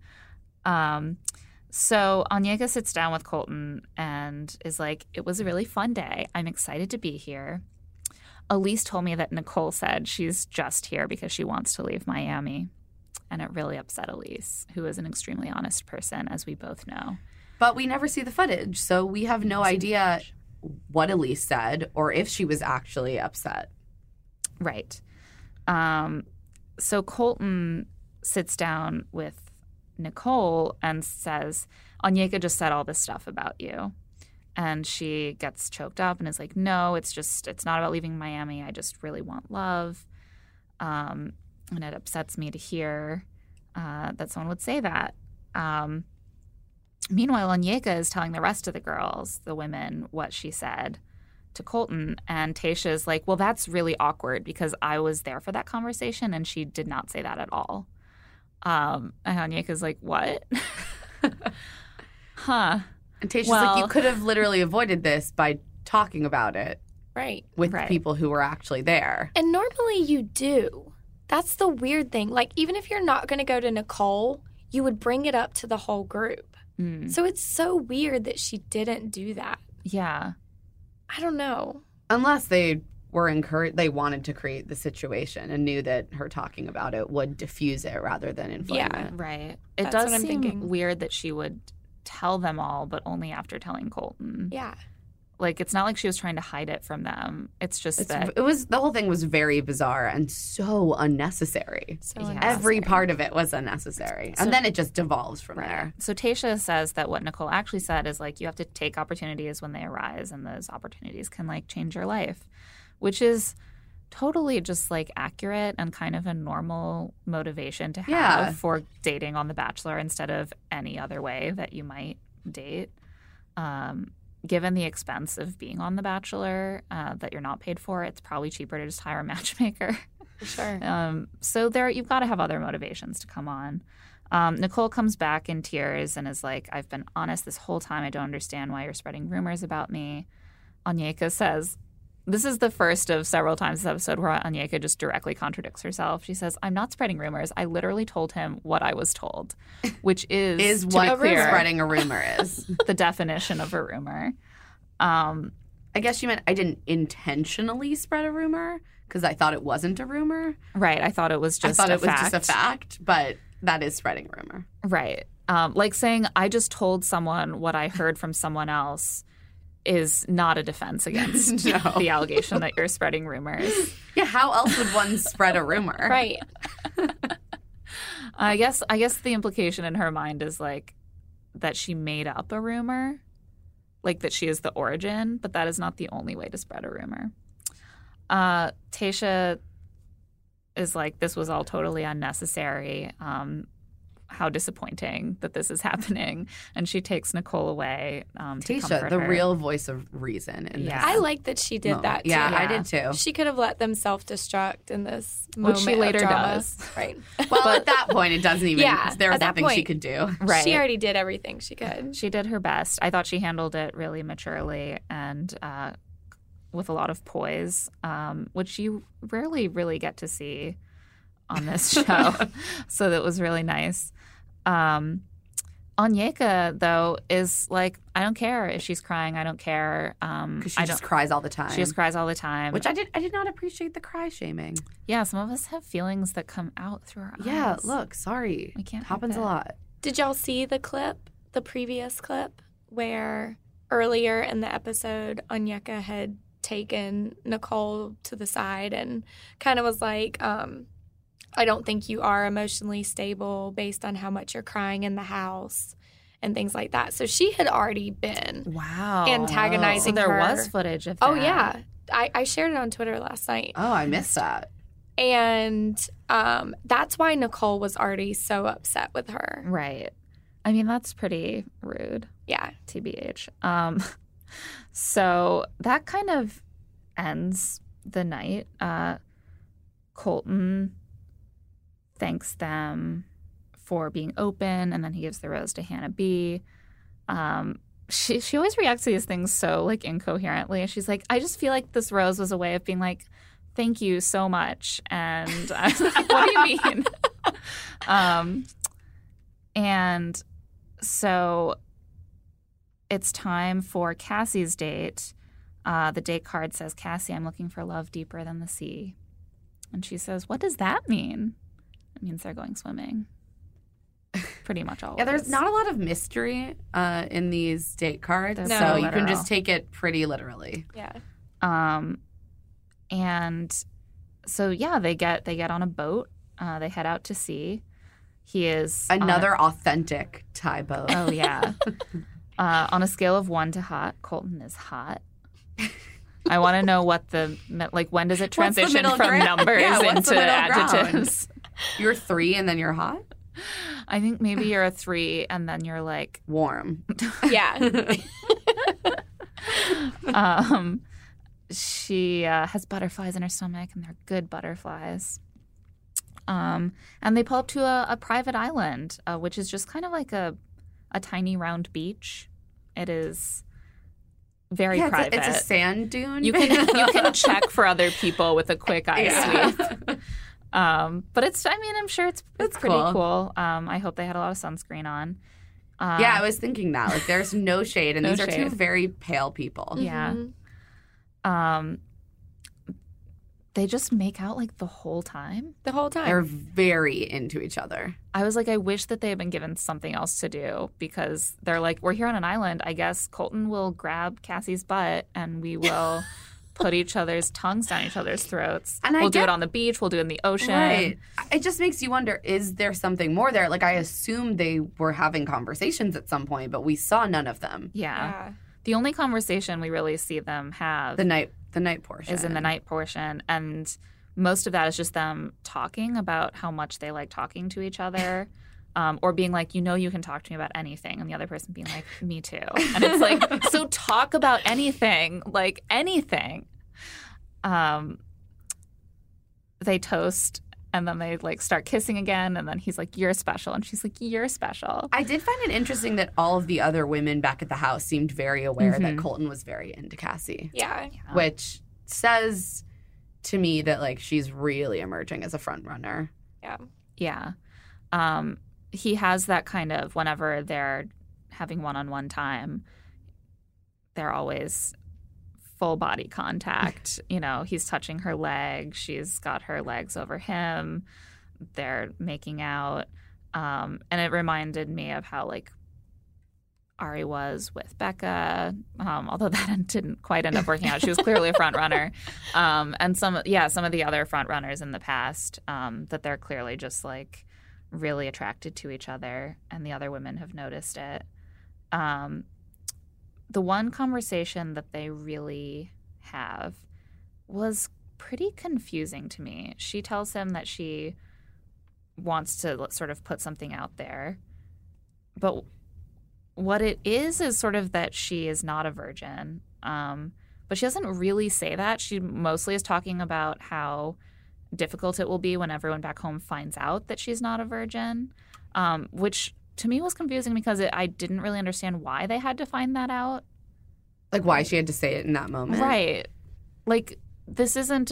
So Onyeka sits down with Colton and is like, it was a really fun day. I'm excited to be here. Elise told me that Nicole said she's just here because she wants to leave Miami. And it really upset Elise, who is an extremely honest person, as we both know. But we never see the footage, so we have no idea what Elise said or if she was actually upset. Right. So Colton sits down with Nicole and says, Onyeka just said all this stuff about you. And she gets choked up and is like, no, it's not about leaving Miami. I just really want love. And it upsets me to hear that someone would say that. Meanwhile, Onyeka is telling the rest of the girls, the women, what she said to Colton. And Tayshia is like, well, that's really awkward because I was there for that conversation and she did not say that at all. And Onyeka's like, what? Huh. And Tayshia's like, you could have literally avoided this by talking about it Right. with people who were actually there. And normally you do. That's the weird thing. Like, even if you're not going to go to Nicole, you would bring it up to the whole group. So it's so weird that she didn't do that. Yeah. I don't know. Unless they were encouraged, they wanted to create the situation and knew that her talking about it would diffuse it rather than inflame it. Right. It That's does what I'm seem thinking. weird that she would tell them all, but only after telling Colton. Yeah. Like, it's not like she was trying to hide it from them. It's just that. The whole thing was very bizarre and so unnecessary. So Yeah. unnecessary. Every part of it was unnecessary. And then it just devolves from there. So Tayshia says that what Nicole actually said is, like, you have to take opportunities when they arise, and those opportunities can, like, change your life, which is totally just, like, accurate and kind of a normal motivation to have for dating on The Bachelor instead of any other way that you might date. Given the expense of being on The Bachelor that you're not paid for, it's probably cheaper to just hire a matchmaker. For sure. So there, you've got to have other motivations to come on. Nicole comes back in tears and is like, I've been honest this whole time. I don't understand why you're spreading rumors about me. Onyeka says, this is the first of several times this episode where Onyeka just directly contradicts herself. She says, I'm not spreading rumors. I literally told him what I was told, which is what to be clear, spreading a rumor is. the definition of a rumor. I guess you meant I didn't intentionally spread a rumor because I thought it wasn't a rumor. Right. I thought it was just a fact, but that is spreading a rumor. Right. Like saying, I just told someone what I heard from someone else is not a defense against the allegation that you're spreading rumors. Yeah, how else would one spread a rumor? Right. I guess the implication in her mind is like that she made up a rumor, like that she is the origin, but that is not the only way to spread a rumor. Tayshia is like, this was all totally unnecessary. How disappointing that this is happening. And she takes Nicole away to Tayshia, comfort the her. real voice of reason. In Yeah. this I like that she did moment. that, too. Yeah, I did too. She could have let them self-destruct in this moment Which she later of drama. does. Right. Well, at that point, it doesn't even. Yeah, there was at that nothing she point. could do. Right. She already did everything she could. She did her best. I thought she handled it really maturely and with a lot of poise, which you rarely really get to see on this show. So that was really nice. Onyeka, though, is like, I don't care if she's crying. I don't care. Because she just cries all the time. She just cries all the time. Which I did not appreciate the cry shaming. Yeah, some of us have feelings that come out through our Yeah, eyes. look, sorry. We can't Happens help a it. lot. Did y'all see the clip, the previous clip, where earlier in the episode, Onyeka had taken Nicole to the side and kind of was like, I don't think you are emotionally stable based on how much you're crying in the house and things like that. So she had already been Wow. antagonizing So there her. was footage of that. Oh, yeah. I shared it on Twitter last night. Oh, I missed that. And that's why Nicole was already so upset with her. Right. I mean, that's pretty rude. Yeah. TBH. So that kind of ends the night. Colton thanks them for being open, and then he gives the rose to Hannah B. She always reacts to these things so like incoherently. She's like, I just feel like this rose was a way of being like, thank you so much. And I was like, what do you mean? And so it's time for Cassie's date. The date card says, Cassie, I'm looking for love deeper than the sea. And she says, what does that mean? It means they're going swimming. pretty much always. Yeah, there's not a lot of mystery in these date cards, They're so so you can literal. just take it pretty literally. Yeah. And so yeah, they get on a boat. They head out to sea. He is Another authentic Thai boat. Oh yeah. On a scale of 1 to hot, Colton is hot. I want to know what when does it What's the transition middle from ground? numbers Yeah, what's the into middle ground? adjectives? You're 3 and then you're hot? I think maybe you're a 3 and then you're like Warm. Yeah. she has butterflies in her stomach and they're good butterflies. And they pull up to a private island, which is just kind of like a tiny round beach. It is very private. It's a sand dune. You can check for other people with a quick eye sweep. But I'm sure it's pretty cool. I hope they had a lot of sunscreen on. Yeah, I was thinking that. Like, there's no shade, and No these are two shade. very pale people. Yeah. They just make out like the whole time. The whole time. They're very into each other. I was like, I wish that they had been given something else to do because they're like, we're here on an island. I guess Colton will grab Cassie's butt and we will put each other's tongues down each other's throats. And we'll do it on the beach. We'll do it in the ocean. Right. It just makes you wonder, is there something more there? Like, I assumed they were having conversations at some point, but we saw none of them. Yeah. The only conversation we really see them have The night portion. is in the night portion. And most of that is just them talking about how much they like talking to each other. Or being like, you can talk to me about anything. And the other person being like, me too. And it's like, so talk about anything, like anything. They toast and then they like start kissing again. And then he's like, you're special. And she's like, you're special. I did find it interesting that all of the other women back at the house seemed very aware that Colton was very into Cassie. Yeah. Which says to me that, like, she's really emerging as a front runner. Yeah. Yeah. He has that kind of, whenever they're having one-on-one time, they're always full body contact. He's touching her leg. She's got her legs over him. They're making out. And it reminded me of how, like, Ari was with Becca, although that didn't quite end up working out. She was clearly a front runner. And some of the other front runners in the past, that they're clearly just, like, really attracted to each other, and the other women have noticed it. The one conversation that they really have was pretty confusing to me. She tells him that she wants to sort of put something out there, but what it is sort of that she is not a virgin. But she doesn't really say that. She mostly is talking about how difficult it will be when everyone back home finds out that she's not a virgin, which to me was confusing because I didn't really understand why they had to find that out. Like, why she had to say it in that moment. Right. Like, this isn't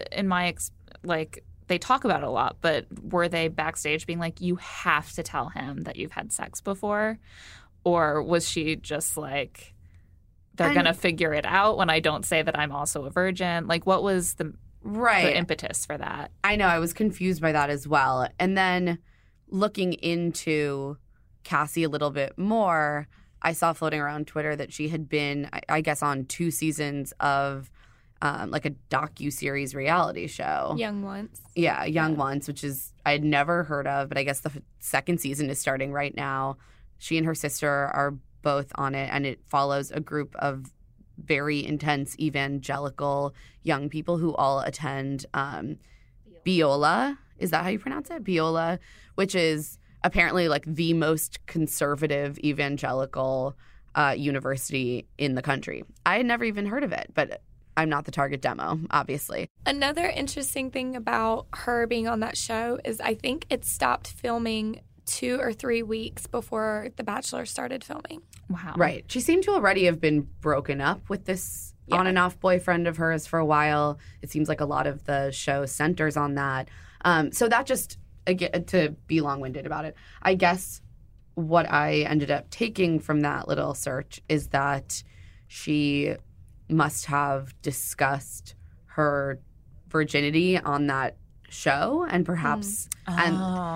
they talk about it a lot, but were they backstage being like, you have to tell him that you've had sex before? Or was she just like, they're going to figure it out when I don't say that I'm also a virgin? Like, what was the impetus for that? I know. I was confused by that as well. And then looking into Cassie a little bit more, I saw floating around Twitter that she had been, I guess, on 2 seasons of like a docuseries reality show. Young Once. Yeah, Young Once, which is I had never heard of, but I guess the second season is starting right now. She and her sister are both on it, and it follows a group of very intense evangelical young people who all attend Biola. Is that how you pronounce it? Biola, which is apparently like the most conservative evangelical university in the country. I had never even heard of it, but I'm not the target demo, obviously. Another interesting thing about her being on that show is I think it stopped filming 2 or 3 weeks before The Bachelor started filming. Wow. Right. She seemed to already have been broken up with this on and off boyfriend of hers for a while. It seems like a lot of the show centers on that. So that just, again, to be long-winded about it, I guess what I ended up taking from that little search is that she must have discussed her virginity on that show and perhaps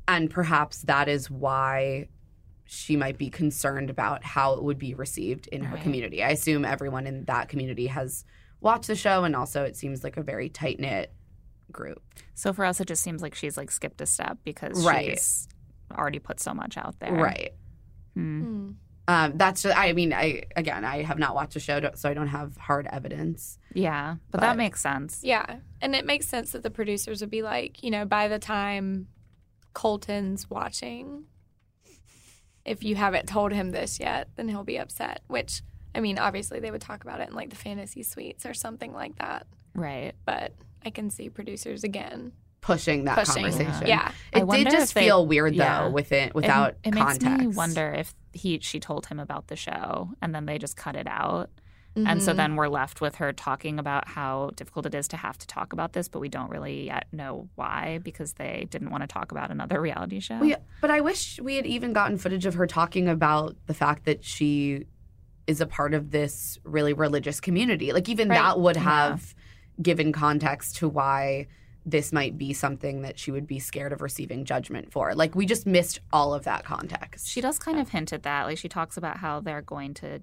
And perhaps that is why she might be concerned about how it would be received in her community. I assume everyone in that community has watched the show, and also it seems like a very tight-knit group. So for us, it just seems like she's like skipped a step because she's already put so much out there. Right. That's just, I mean, I have not watched the show, so I don't have hard evidence. Yeah, but that makes sense. Yeah. And it makes sense that the producers would be like, you know, by the time Colton's watching, if you haven't told him this yet, then he'll be upset, which, I mean, obviously they would talk about it in like the fantasy suites or something like that. Right. But I can see producers again pushing that conversation. Yeah. It did just feel weird though without it context. makes me wonder if she told him about the show and then they just cut it out. And so then we're left with her talking about how difficult it is to have to talk about this, but we don't really yet know why, because they didn't want to talk about another reality show. But I wish we had even gotten footage of her talking about the fact that she is a part of this really religious community. Like even that would have given context to why this might be something that she would be scared of receiving judgment for. Like we just missed all of that context. She does kind of hint at that. Like she talks about how they're going to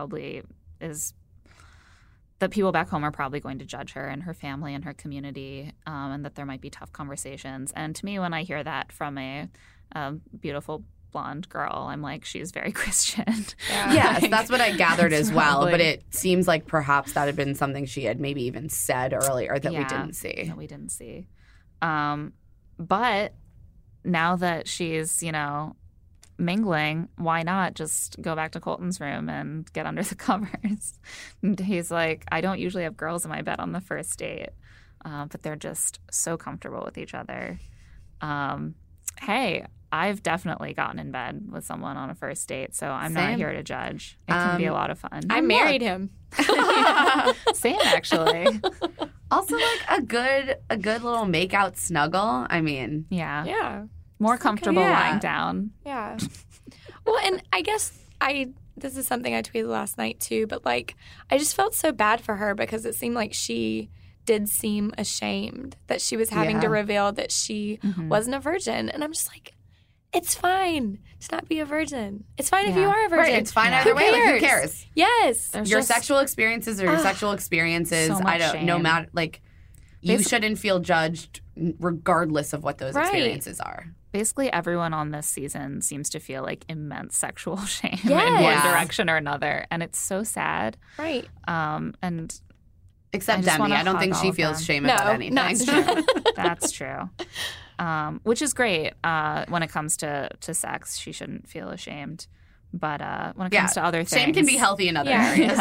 that people back home are probably going to judge her and her family and her community, and that there might be tough conversations. And to me, when I hear that from a beautiful blonde girl, I'm like, she's very Christian. Yeah. Yes, that's what I gathered as well. But it seems like perhaps that had been something she had maybe even said earlier that we didn't see. That we didn't see. But now that she's, you know, mingling, why not just go back to Colton's room and get under the covers? And he's like, I don't usually have girls in my bed on the first date, but they're just so comfortable with each other. Hey, I've definitely gotten in bed with someone on a first date, so I'm not here to judge. It can be a lot of fun. I married him. Same, actually. Also, like a good little make-out snuggle. I mean, Yeah. More comfortable lying down. Yeah. Well, and I guess this is something I tweeted last night too, but like I just felt so bad for her because it seemed like she did seem ashamed that she was having to reveal that she wasn't a virgin. And I'm just like, it's fine to not be a virgin. It's fine if you are a virgin. Right, it's fine either way. Like, who cares? Yes. Your sexual experiences are your sexual experiences. So much shame. No matter, like, you shouldn't feel judged regardless of what those experiences are. Basically, everyone on this season seems to feel like immense sexual shame in Yes. one direction or another, and it's so sad. Right. And Except just Demi. wanna I don't hug think all she of feels them. shame No, about anything. that's true. That's true. Which is great. When it comes to sex, she shouldn't feel ashamed. But when it comes to other things, shame can be healthy in other areas.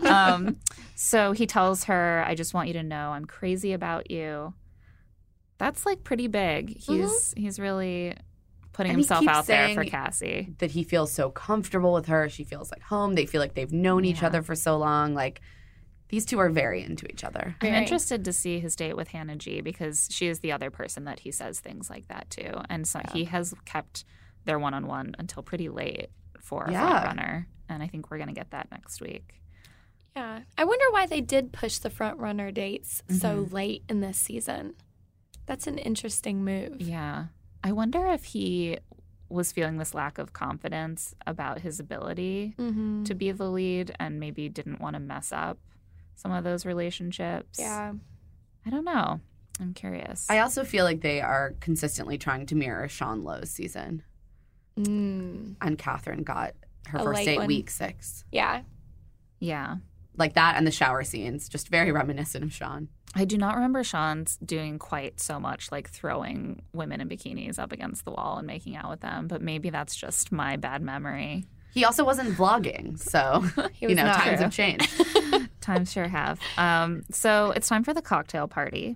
So he tells her, I just want you to know I'm crazy about you. That's like pretty big. He's really putting And he himself keeps out there for saying Cassie. That he feels so comfortable with her. She feels like home. They feel like they've known each other for so long. Like, these two are very into each other. I'm interested to see his date with Hannah G because she is the other person that he says things like that to. And so he has kept their one-on-one until pretty late for a front runner. And I think we're going to get that next week. Yeah. I wonder why they did push the front runner dates so late in this season. That's an interesting move. Yeah. I wonder if he was feeling this lack of confidence about his ability to be the lead and maybe didn't want to mess up some of those relationships. Yeah. I don't know. I'm curious. I also feel like they are consistently trying to mirror Sean Lowe's season. And Catherine got her A first late date one. week 6. Yeah. Yeah. Like that and the shower scenes, just very reminiscent of Sean. I do not remember Sean's doing quite so much like throwing women in bikinis up against the wall and making out with them, but maybe that's just my bad memory. He also wasn't vlogging, so, was not. times have changed. Times sure have. So it's time for the cocktail party.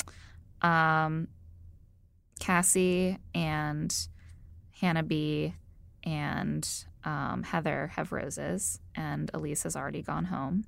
Cassie and Hannah B and Heather have roses, and Elise has already gone home.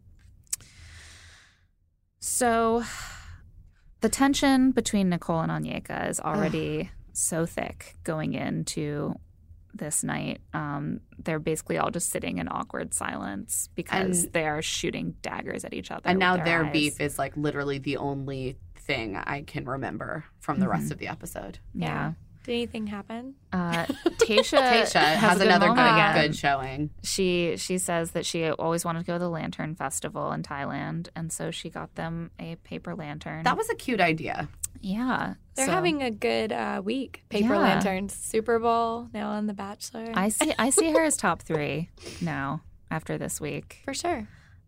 So the tension between Nicole and Onyeka is already so thick going into this night. They're basically all just sitting in awkward silence because they are shooting daggers at each other. And now with their eyes. beef is like literally the only thing I can remember from the rest of the episode. Yeah. Did anything happen? Tasha has a good another moment. good showing. She says that she always wanted to go to the Lantern Festival in Thailand, and so she got them a paper lantern. That was a cute idea. Yeah. They're so having a good week. Paper Yeah. Lanterns, Super Bowl, now on The Bachelor. I see her as top 3 now after this week. For sure.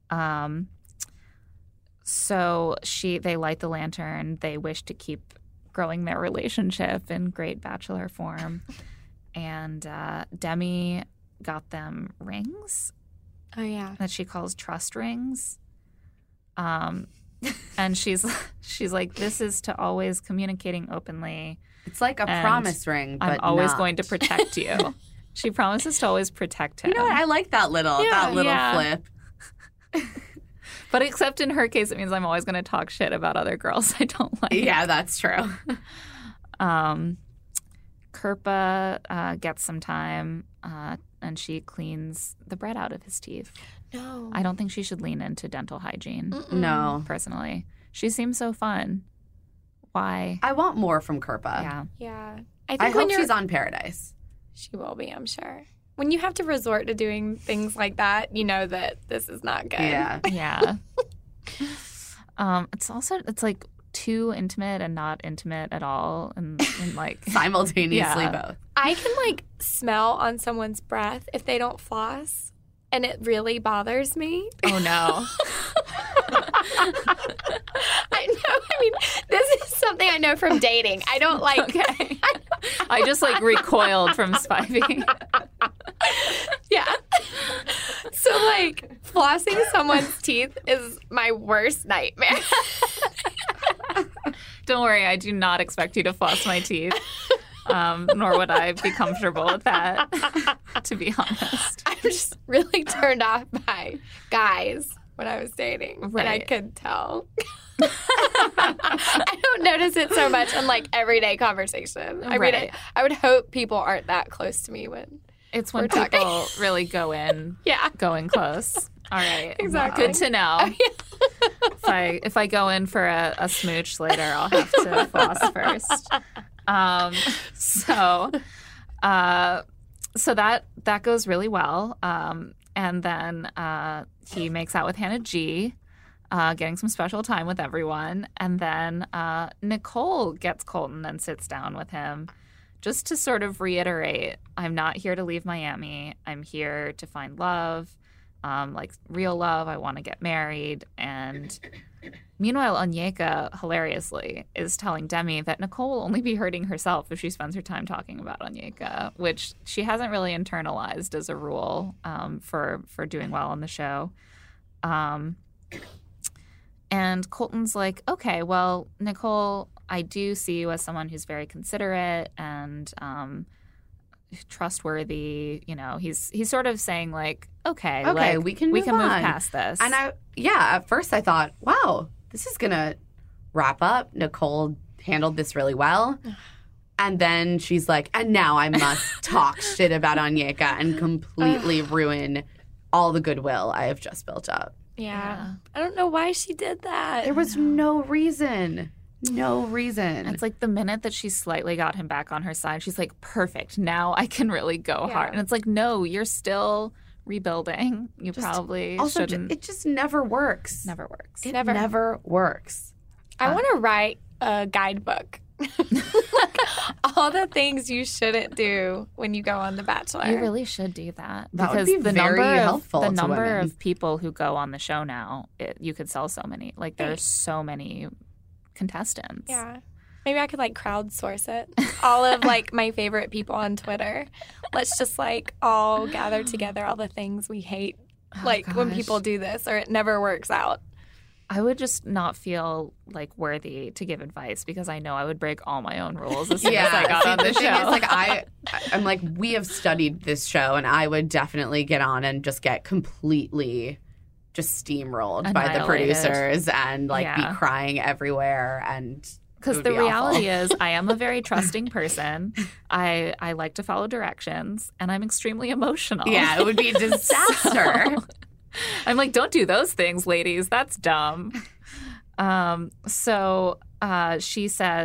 So they light the lantern. They wish to keep growing their relationship in great Bachelor form. And Demi got them rings Oh, yeah. that she calls trust rings. And she's like, this is to always communicating openly. It's like a And promise ring, but I'm always not. going to protect you. She promises to always protect him. You know what? I like that little flip. But except in her case, it means I'm always going to talk shit about other girls I don't like. Yeah, that's true. Kirpa gets some time, and she cleans the bread out of his teeth. No. I don't think she should lean into dental hygiene, No. personally. She seems so fun. Why? I want more from Kirpa. Yeah. Yeah. I when hope you're- she's on Paradise. She will be, I'm sure. When you have to resort to doing things like that, you know that this is not good. Yeah. Yeah. It's like too intimate and not intimate at all. And like, Simultaneously Yeah. both. I can smell on someone's breath if they don't floss, and it really bothers me. oh no. I know. I mean, this is something I know from dating. I don't like. Okay. I just recoiled from Spivey. Yeah. So flossing someone's teeth is my worst nightmare. Don't worry, I do not expect you to floss my teeth. Nor would I be comfortable with that, to be honest. I'm just really turned off by guys when I was dating, and I Right. could tell. I don't notice it so much in everyday conversation. I mean, Right. I would hope people aren't that close to me when. It's when We're talking. people really go in close. All right. Exactly. Good to know. If I go in for a smooch later, I'll have to floss first. So that goes really well. And then he makes out with Hannah G, getting some special time with everyone. And then Nicole gets Colton and sits down with him just to sort of reiterate, I'm not here to leave Miami. I'm here to find love, real love. I want to get married. And meanwhile, Onyeka, hilariously, is telling Demi that Nicole will only be hurting herself if she spends her time talking about Onyeka, which she hasn't really internalized as a rule for doing well on the show. And Colton's like, okay, well, Nicole, I do see you as someone who's very considerate and trustworthy. You know, he's sort of saying okay, we can move on. past this. And at first I thought, wow, this is going to wrap up. Nicole handled this really well. And then she's like, and now I must talk shit about Onyeka and completely ruin all the goodwill I have just built up. Yeah. I don't know why she did that. There was no reason. No reason. It's the minute that she slightly got him back on her side, she's like, perfect. Now I can really go hard. And it's no, you're still rebuilding. You probably also, shouldn't. it just never works. Never works. It Never. never works. I want to write a guidebook. All the things you shouldn't do when you go on The Bachelor. You really should do that. That would because be the very number helpful of to the number women. of people who go on the show now, you could sell so many. There's so many contestants. Yeah. Maybe I could crowdsource it. All of my favorite people on Twitter. Let's just all gather together all the things we hate. When gosh. people do this or it never works out. I would just not feel worthy to give advice because I know I would break all my own rules as soon as I got on the thing show. is, I'm we have studied this show, and I would definitely get on and just get completely just steamrolled by the Annihilated. producers and Yeah. be crying everywhere and. Because the reality is, I am a very trusting person. I like to follow directions, and I'm extremely emotional. Yeah, it would be a disaster. I'm don't do those things, ladies. That's dumb. So she says,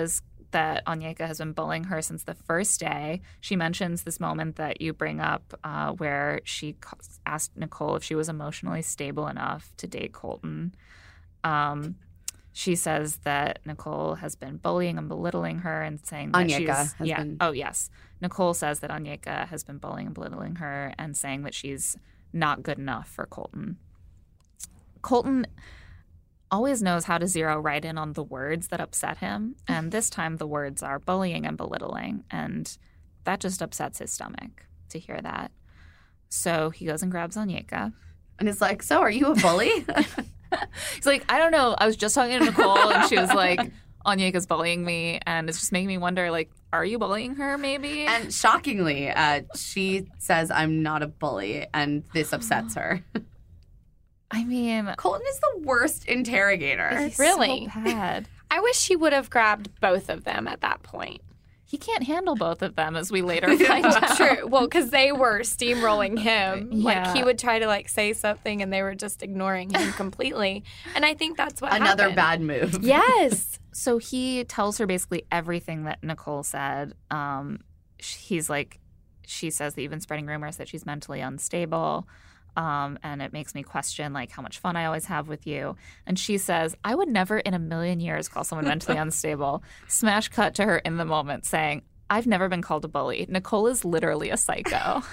that Onyeka has been bullying her since the first day. She mentions this moment that you bring up where she asked Nicole if she was emotionally stable enough to date Colton. She says that Nicole has been bullying and belittling her and saying that Oh, yes. Nicole says that Onyeka has been bullying and belittling her and saying that she's not good enough for Colton. Colton always knows how to zero right in on the words that upset him. And this time the words are bullying and belittling. And that just upsets his stomach to hear that. So he goes and grabs Onyeka. And is like, so are you a bully? He's like, I don't know. I was just talking to Nicole and she was like, Onyeka's bullying me. And it's just making me wonder, like, are you bullying her maybe? And shockingly, she says, I'm not a bully. And this upsets her. I mean, Colton is the worst interrogator. he's Really? so bad. I wish she would have grabbed both of them at that point. He can't handle both of them, as we later find out. True. Well, because they were steamrolling him. Yeah. Like, he would try to, like, say something, and they were just ignoring him completely. And I think that's what Another happened. bad move. Yes. So he tells her basically everything that Nicole said. He's like, she says that you've been spreading rumors that she's mentally unstable. And it makes me question, like, how much fun I always have with you. And she says, I would never in a million years call someone mentally unstable. Smash cut to her in the moment saying, I've never been called a bully. Nicole is literally a psycho.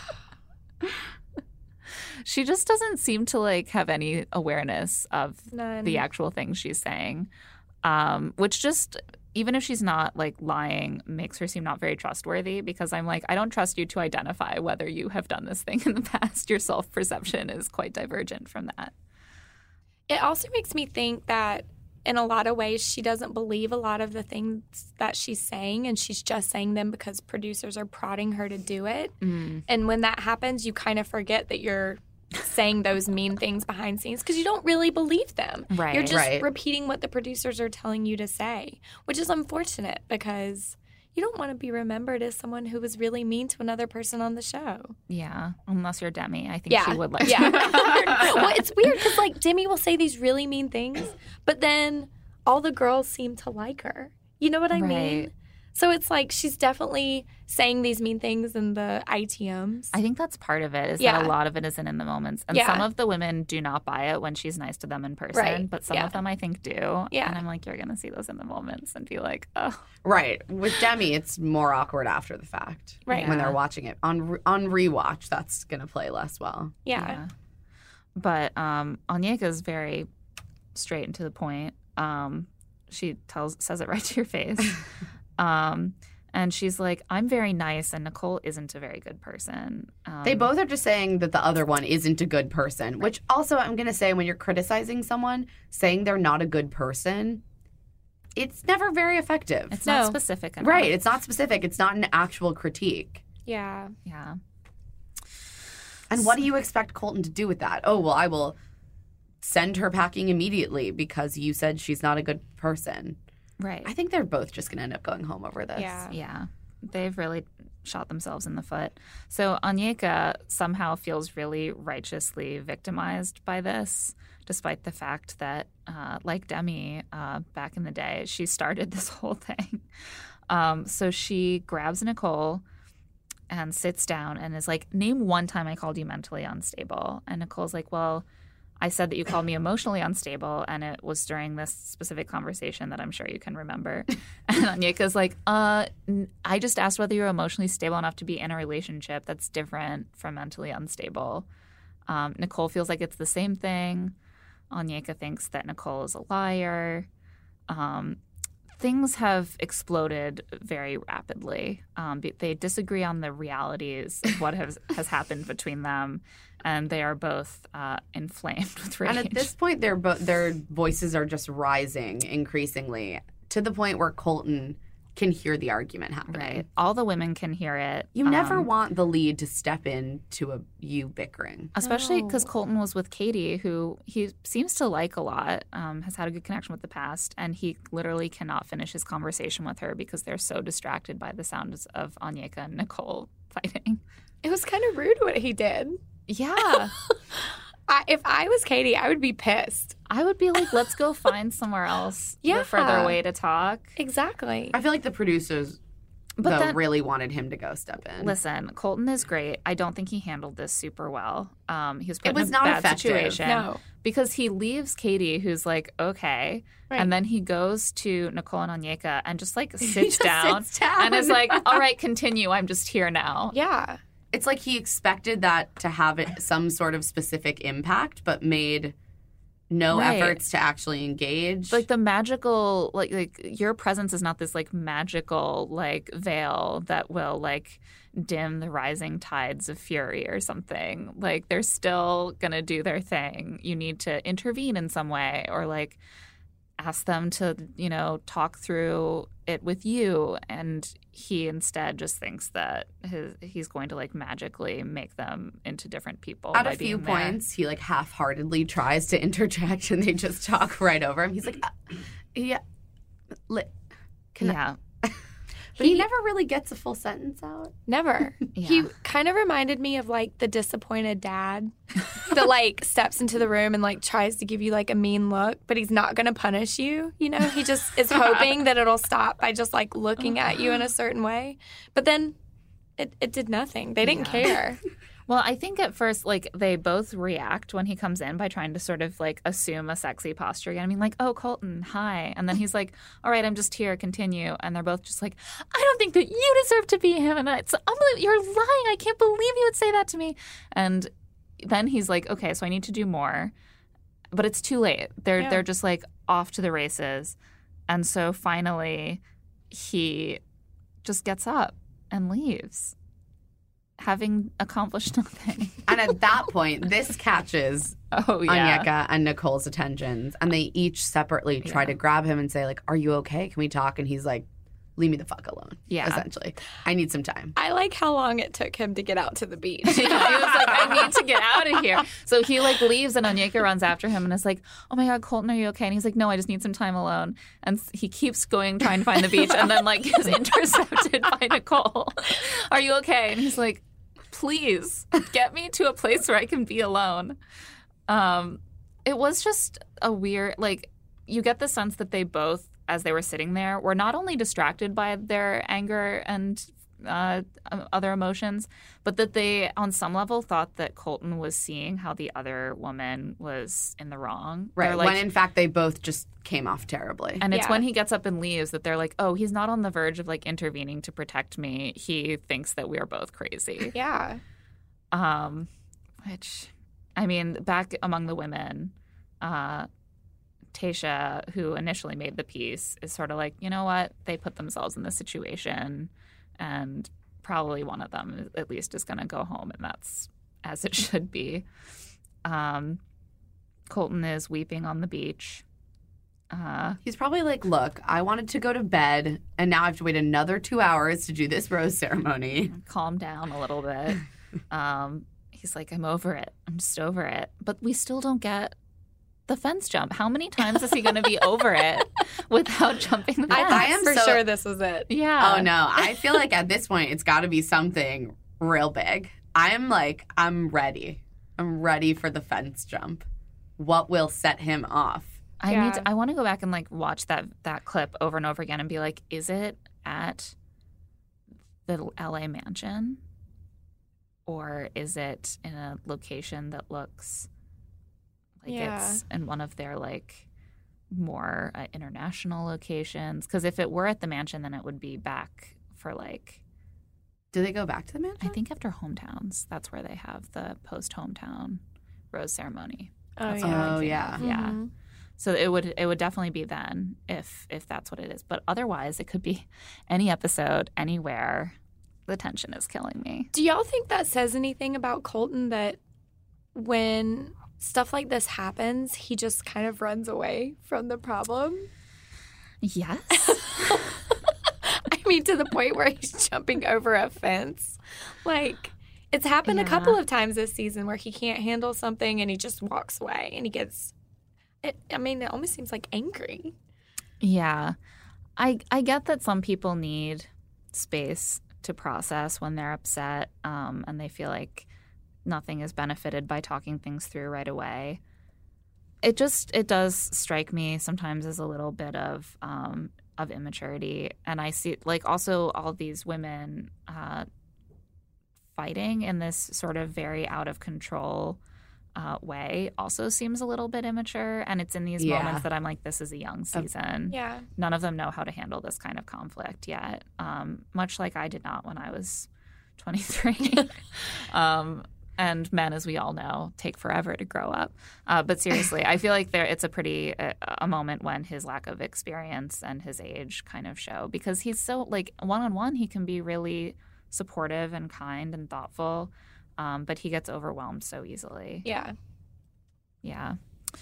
She just doesn't seem to, like, have any awareness of None. the actual things she's saying, which just, even if she's not, like, lying, makes her seem not very trustworthy, because I'm like, I don't trust you to identify whether you have done this thing in the past. Your self-perception is quite divergent from that. It also makes me think that in a lot of ways she doesn't believe a lot of the things that she's saying, and she's just saying them because producers are prodding her to do it. And when that happens, you kind of forget that you're saying those mean things behind scenes because you don't really believe them. Right. You're just Right. repeating what the producers are telling you to say, which is unfortunate because you don't want to be remembered as someone who was really mean to another person on the show. Yeah, unless you're Demi. I think she would like Yeah. to. Well, it's weird because, like, Demi will say these really mean things, but then all the girls seem to like her. You know what I mean? Right. So it's like she's definitely saying these mean things in the ITMs. I think that's part of it, is Yeah. that a lot of it isn't in the moments. And Yeah. some of the women do not buy it when she's nice to them in person, Right. but some Yeah. of them I think do. Yeah. And I'm like, you're going to see those in the moments and be like, oh. Right. With Demi, it's more awkward after the fact. Right. When Yeah. they're watching it. On rewatch, that's going to play less well. yeah. But Onyeka's very straight and to the point. She says it right to your face. And she's like, I'm very nice, and Nicole isn't a very good person. They both are just saying that the other one isn't a good person, which also I'm going to say, when you're criticizing someone, saying they're not a good person, it's never very effective. It's not No. specific enough. Right. It's not specific. It's not an actual critique. Yeah. Yeah. And what do you expect Colton to do with that? Oh, well, I will send her packing immediately because you said she's not a good person. Right. I think they're both just going to end up going home over this. Yeah. Yeah. They've really shot themselves in the foot. So Onyeka somehow feels really righteously victimized by this, despite the fact that, like Demi back in the day, she started this whole thing. So she grabs Nicole and sits down and is like, name one time I called you mentally unstable. And Nicole's like, well, I said that you called me emotionally unstable, and it was during this specific conversation that I'm sure you can remember. And Onyeka's like, I just asked whether you're emotionally stable enough to be in a relationship. That's different from mentally unstable. Nicole feels like it's the same thing. Onyeka thinks that Nicole is a liar. Things have exploded very rapidly. They disagree on the realities of what has happened between them, and they are both inflamed with rage. And at this point, their voices are just rising increasingly to the point where Colton can hear the argument happening. Right. All the women can hear it. You never want the lead to step in to you bickering. Especially because No. Colton was with Katie, who he seems to like a lot, has had a good connection with the past, and he literally cannot finish his conversation with her because they're so distracted by the sounds of Onyeka and Nicole fighting. It was kind of rude what he did. Yeah. If I was Katie, I would be pissed. I would be like, let's go find somewhere else Yeah. further away to talk. Exactly. I feel like the producers really wanted him to go step in. Listen, Colton is great. I don't think he handled this super well. He was put It was in a not bad effective. situation. No. Because he leaves Katie, who's like, okay. Right. And then he goes to Nicole and Onyeka and just like He sits just down sits down. and is like, all right, continue. I'm just here now. Yeah. It's like he expected that to have some sort of specific impact, but made no Right. efforts to actually engage. Like the magical, like your presence is not this like magical like veil that will like dim the rising tides of fury or something. Like they're still gonna do their thing. You need to intervene in some way or like ask them to, you know, talk through it with you. And he instead just thinks that he's going to like magically make them into different people. At by a few being there. points, he like half-heartedly tries to interject, and they just talk right over him. He's like, "Yeah, Yeah. but he never really gets a full sentence out." Never. Yeah. He kind of reminded me of like the disappointed dad that like steps into the room and like tries to give you like a mean look, but he's not going to punish you. You know, he just is hoping that it'll stop by just like looking at you in a certain way. But then it did nothing. They didn't care. Well, I think at first, like, they both react when he comes in by trying to sort of, like, assume a sexy posture again. I mean, like, oh, Colton, hi. And then he's like, all right, I'm just here, continue. And they're both just like, I don't think that you deserve to be him. And it's unbelievable. You're lying. I can't believe you would say that to me. And then he's like, okay, so I need to do more. But it's too late. They're just, like, off to the races. And so finally, he just gets up and leaves, having accomplished nothing. And at that point, this catches Oh, yeah. Onyeka and Nicole's attentions, and they each separately try to grab him and say, like, "Are you okay? Can we talk?" And he's like, "Leave me the fuck alone." Yeah. Essentially, I need some time. I like how long it took him to get out to the beach. He was like, I need to get out of here. So he like leaves and Onyeka runs after him and is like, oh my God, Colton, are you okay? And he's like, no, I just need some time alone. And he keeps going, trying to find the beach, and then like is intercepted by Nicole. Are you okay? And he's like, please get me to a place where I can be alone. It was just a weird, like, you get the sense that they both, as they were sitting there, were not only distracted by their anger and other emotions, but that they, on some level, thought that Colton was seeing how the other woman was in the wrong. Right. They're like, When in fact they both just came off terribly. and it's Yeah. when he gets up and leaves that they're like, oh, he's not on the verge of like intervening to protect me. He thinks that we are both crazy. Yeah. Which, I mean, back among the women, Tayshia, who initially made the piece, is sort of like, you know what? They put themselves in this situation, and probably one of them at least is going to go home, and that's as it should be. Colton is weeping on the beach. He's probably like, look, I wanted to go to bed, and now I have to wait another 2 hours to do this rose ceremony. Calm down a little bit. He's like, I'm over it. I'm just over it. But we still don't get the fence jump. How many times is he going to be over it without jumping the fence? I am thought for so- sure this was it. Yeah. Oh, no. I feel like at this point, it's got to be something real big. I'm ready. I'm ready for the fence jump. What will set him off? I want to go back and like watch that clip over and over again and be like, is it at the LA mansion? Or is it in a location that looks like it's in one of their like more international locations? Because if it were at the mansion, then it would be back for like, Do they go back to the mansion? I think after hometowns, that's where they have the post hometown rose ceremony. Oh, That's yeah. what I'm Oh, thinking yeah. of. Yeah. Mhm. So it would definitely be then if that's what it is. But otherwise, it could be any episode, anywhere. The tension is killing me. Do y'all think that says anything about Colton, that when stuff like this happens, he just kind of runs away from the problem? Yes. I mean, to the point where he's jumping over a fence. Like, it's happened a Yeah. couple of times this season where he can't handle something and he just walks away and he gets, it almost seems like angry. Yeah. I get that some people need space to process when they're upset, and they feel like nothing is benefited by talking things through right away. It does strike me sometimes as a little bit of immaturity, and I see like also all these women fighting in this sort of very out of control way also seems a little bit immature, and it's in these moments that I'm like, this is a young season. Yeah. None of them know how to handle this kind of conflict yet, much like I did not when I was 23. And men, as we all know, take forever to grow up. But seriously, I feel like it's a moment when his lack of experience and his age kind of show, because he's so like one-on-one, he can be really supportive and kind and thoughtful, but he gets overwhelmed so easily. Yeah. Yeah.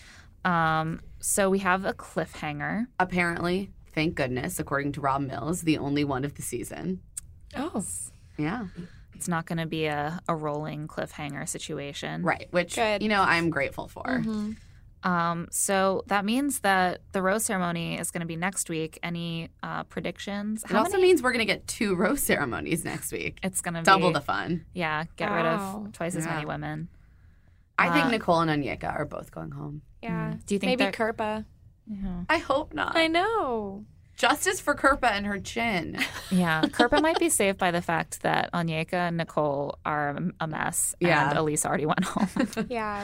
So we have a cliffhanger. Apparently, thank goodness, according to Rob Mills, the only one of the season. Oh. Yeah. It's not going to be a rolling cliffhanger situation. Right, which, Good. I'm grateful for. Mm-hmm. So that means that the rose ceremony is going to be next week. Any predictions? It also means we're going to get 2 rose ceremonies next week. It's going to be Double the fun. Yeah, get rid Wow. of twice as many women. I think Nicole and Onyeka are both going home. Yeah. Do you think maybe they're- Kirpa? Yeah. I hope not. I know. Justice for Kirpa and her chin. Yeah, Kirpa might be saved by the fact that Onyeka and Nicole are a mess, Yeah. and Elise already went home. Yeah.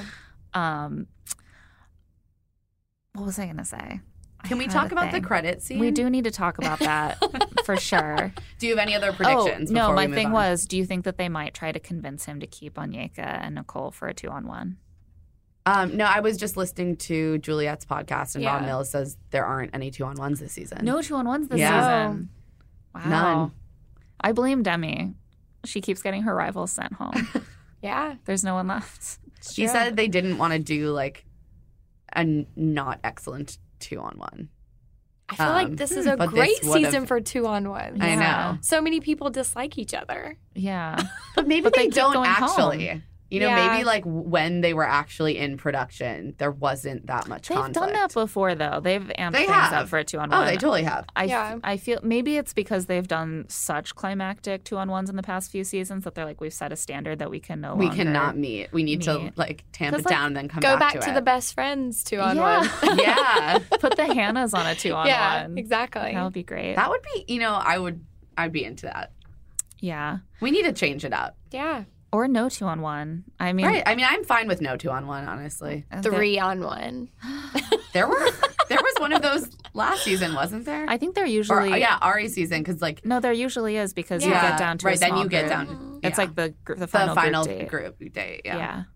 What was I going to say? Can we I had talk a about the thing. credit scene? We do need to talk about that for sure. Do you have any other predictions? No, before my we move thing on? was, do you think that they might try to convince him to keep Onyeka and Nicole for a 2-on-1? No, I was just listening to Juliet's podcast, and Yeah. Rob Mills says there aren't any 2-on-1s this season. No 2-on-1s this Yeah. season. Wow. None. I blame Demi. She keeps getting her rivals sent home. Yeah. There's no one left. It's He true. said they didn't want to do like a not excellent 2-on-1. I feel like this is a but great this would've- season for 2-on-1. I Yeah. know. So many people dislike each other. Yeah. But maybe But they they keep don't going actually. home. Yeah. Maybe like when they were actually in production, there wasn't that much They've conflict. done that before, though. They've amped They things have. up for a 2-on-1. Oh, they totally have. Yeah. I feel maybe it's because they've done such climactic 2-on-1s in the past few seasons that they're like, we've set a standard that we can no We longer. cannot meet. We need to meet. like tamp 'Cause, it like, down and then come Go back back to the it. best friends 2-on-1. Yeah. Yeah. Put the Hannahs on a 2-on-1. Yeah, exactly. That would be great. That would be, I'd be into that. Yeah. We need to change it up. Yeah. Or no 2-on-1. I mean, Right. I mean, I'm fine with no 2-on-1, honestly. 3-on-1. There was one of those last season, wasn't there? I think they're Or, usually. yeah, Ari season, because like No, there usually is because you Yeah, get down to right, a small then you get group. down. It's yeah. like the the final, final group date. group date. Yeah.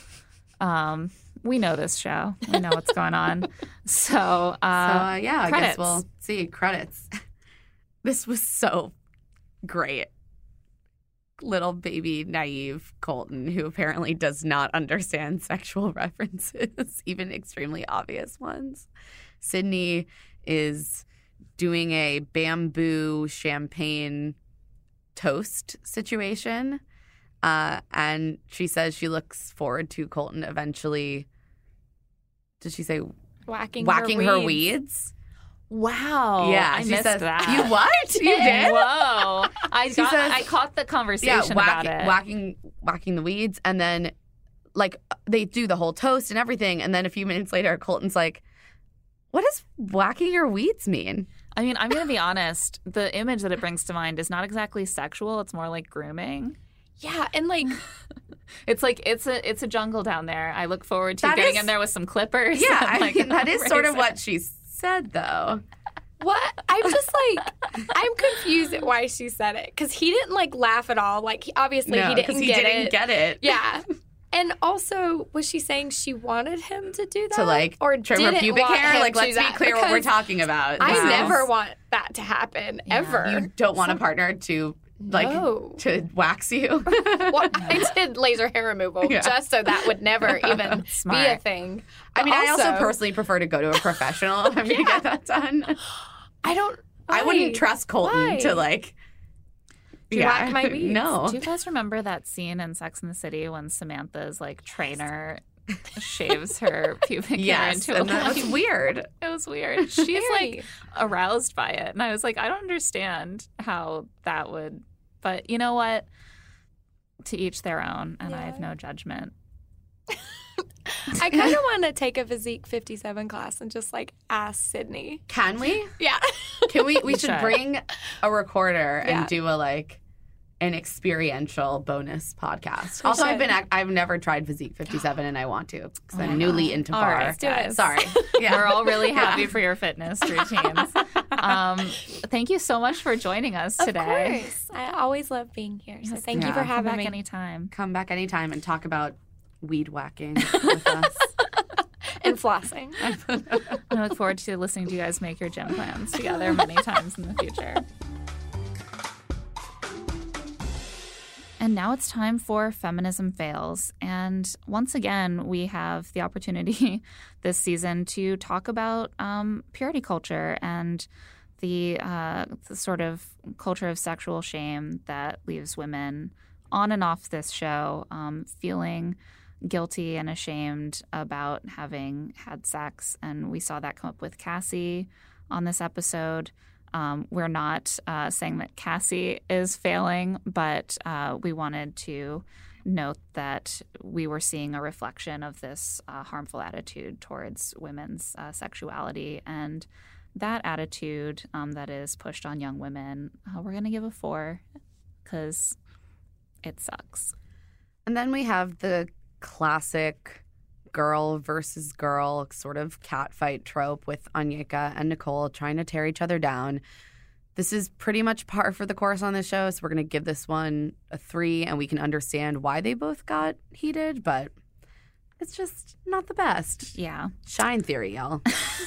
We know this show. We know what's going on. So, I guess credits. we'll see credits. This was so great. Little baby naive Colton, who apparently does not understand sexual references, even extremely obvious ones. Sydney is doing a bamboo champagne toast situation. And she says she looks forward to Colton eventually. Did she say Whacking her weeds? wow. Yeah, I she missed says, that. You what? You did? Whoa. She says- I caught the conversation about it. whacking the weeds, and then like they do the whole toast and everything, and then a few minutes later, Colton's like, "What does whacking your weeds mean?" I mean, I'm going to be honest. The image that it brings to mind is not exactly sexual. It's more like grooming. Yeah, and like It's like it's a jungle down there. I look forward to That getting is- in there with some clippers. Yeah, and, I like, mean, that is sort of razor. what she said, though. what? I'm just like I'm confused at why she said it because he didn't like laugh at all. Like obviously he didn't he get didn't it. get it. Yeah. And also, was she saying she wanted him to do that? To like or trim her didn't pubic want hair. him Like, to let's do be that? clear what we're Because talking about. I This is- never want that to happen ever. You don't want a partner to like No. to wax you. Well, I did laser hair removal Yeah. just so that would never even be a Smart. thing. I mean, But I also personally prefer to go to a professional if I'm going to get that done. I don't. I wouldn't why? trust Colton Why? to like. whack my weeds? No. Do you guys remember that scene in Sex and the City when Samantha's like trainer shaves her pubic hair Yes, into a and that was line? weird. It was weird. She's Very. like aroused by it, and I was like, I don't understand how that would. But you know what? to each their own, and I Yeah. have no judgment. I kind of want to take a Physique 57 class and just like ask Sydney. Can we? Yeah. Can we? We should should. bring a recorder Yeah. and do an experiential bonus podcast. We Also, should. I've never tried Physique 57, and I want to because Oh I'm my newly God. into All bar. right, Let's do it. guys. Sorry. Yeah. We're all really happy for your fitness routines. Thank you so much for joining us today. Of course. I always love being here. So Yes, thank you yeah. for Come having back me. anytime. Come back anytime and talk about weed whacking with us. And flossing. I look forward to listening to you guys make your gym plans together many times in the future. And now it's time for Feminism Fails. And once again, we have the opportunity this season to talk about purity culture and the sort of culture of sexual shame that leaves women on and off this show feeling guilty and ashamed about having had sex. And we saw that come up with Cassie on this episode. We're not saying that Cassie is failing, but we wanted to note that we were seeing a reflection of this harmful attitude towards women's sexuality. And that attitude that is pushed on young women, we're going to give a 4 because it sucks. And then we have the classic girl versus girl sort of catfight trope with Onyeka and Nicole trying to tear each other down. This is pretty much par for the course on this show, so we're going to give this one a 3, and we can understand why they both got heated, but it's just not the best. Yeah. Shine theory, y'all.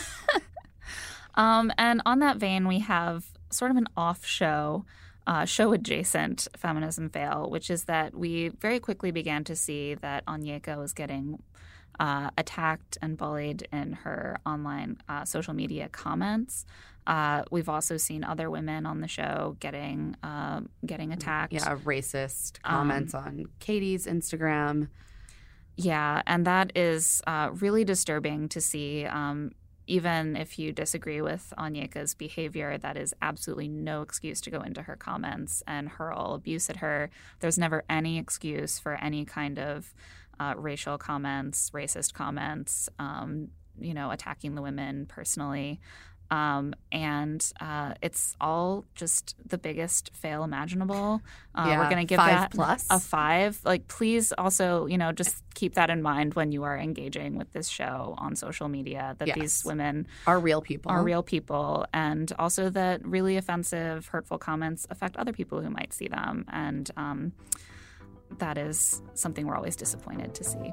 And on that vein, we have sort of an off-show, show-adjacent feminism fail, which is that we very quickly began to see that Onyeka was getting attacked and bullied in her online social media comments. We've also seen other women on the show getting attacked. Yeah, racist comments on Katie's Instagram. Yeah, and that is really disturbing to see. Even if you disagree with Onyeka's behavior, that is absolutely no excuse to go into her comments and hurl abuse at her. There's never any excuse for any kind of racial comments, racist comments, attacking the women personally. And it's all just the biggest fail imaginable. Yeah, we're going to give 5 that plus. a 5. Like, please also, just keep that in mind when you are engaging with this show on social media, that Yes. these women Are real people. are real people, and also that really offensive, hurtful comments affect other people who might see them. And that is something we're always disappointed to see.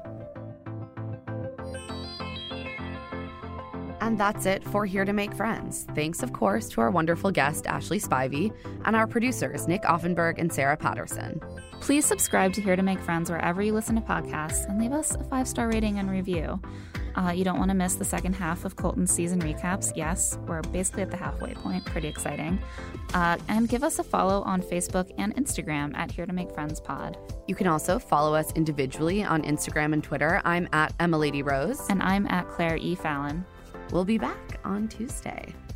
And that's it for Here to Make Friends. Thanks, of course, to our wonderful guest, Ashley Spivey, and our producers, Nick Offenberg and Sarah Patterson. Please subscribe to Here to Make Friends wherever you listen to podcasts and leave us a 5-star rating and review. You don't want to miss the second half of Colton's season recaps. Yes, we're basically at the halfway point. Pretty exciting. And give us a follow on Facebook and Instagram at Here to Make Friends Pod. You can also follow us individually on Instagram and Twitter. I'm at EmmaLadyRose. And I'm at Claire E. Fallon. We'll be back on Tuesday.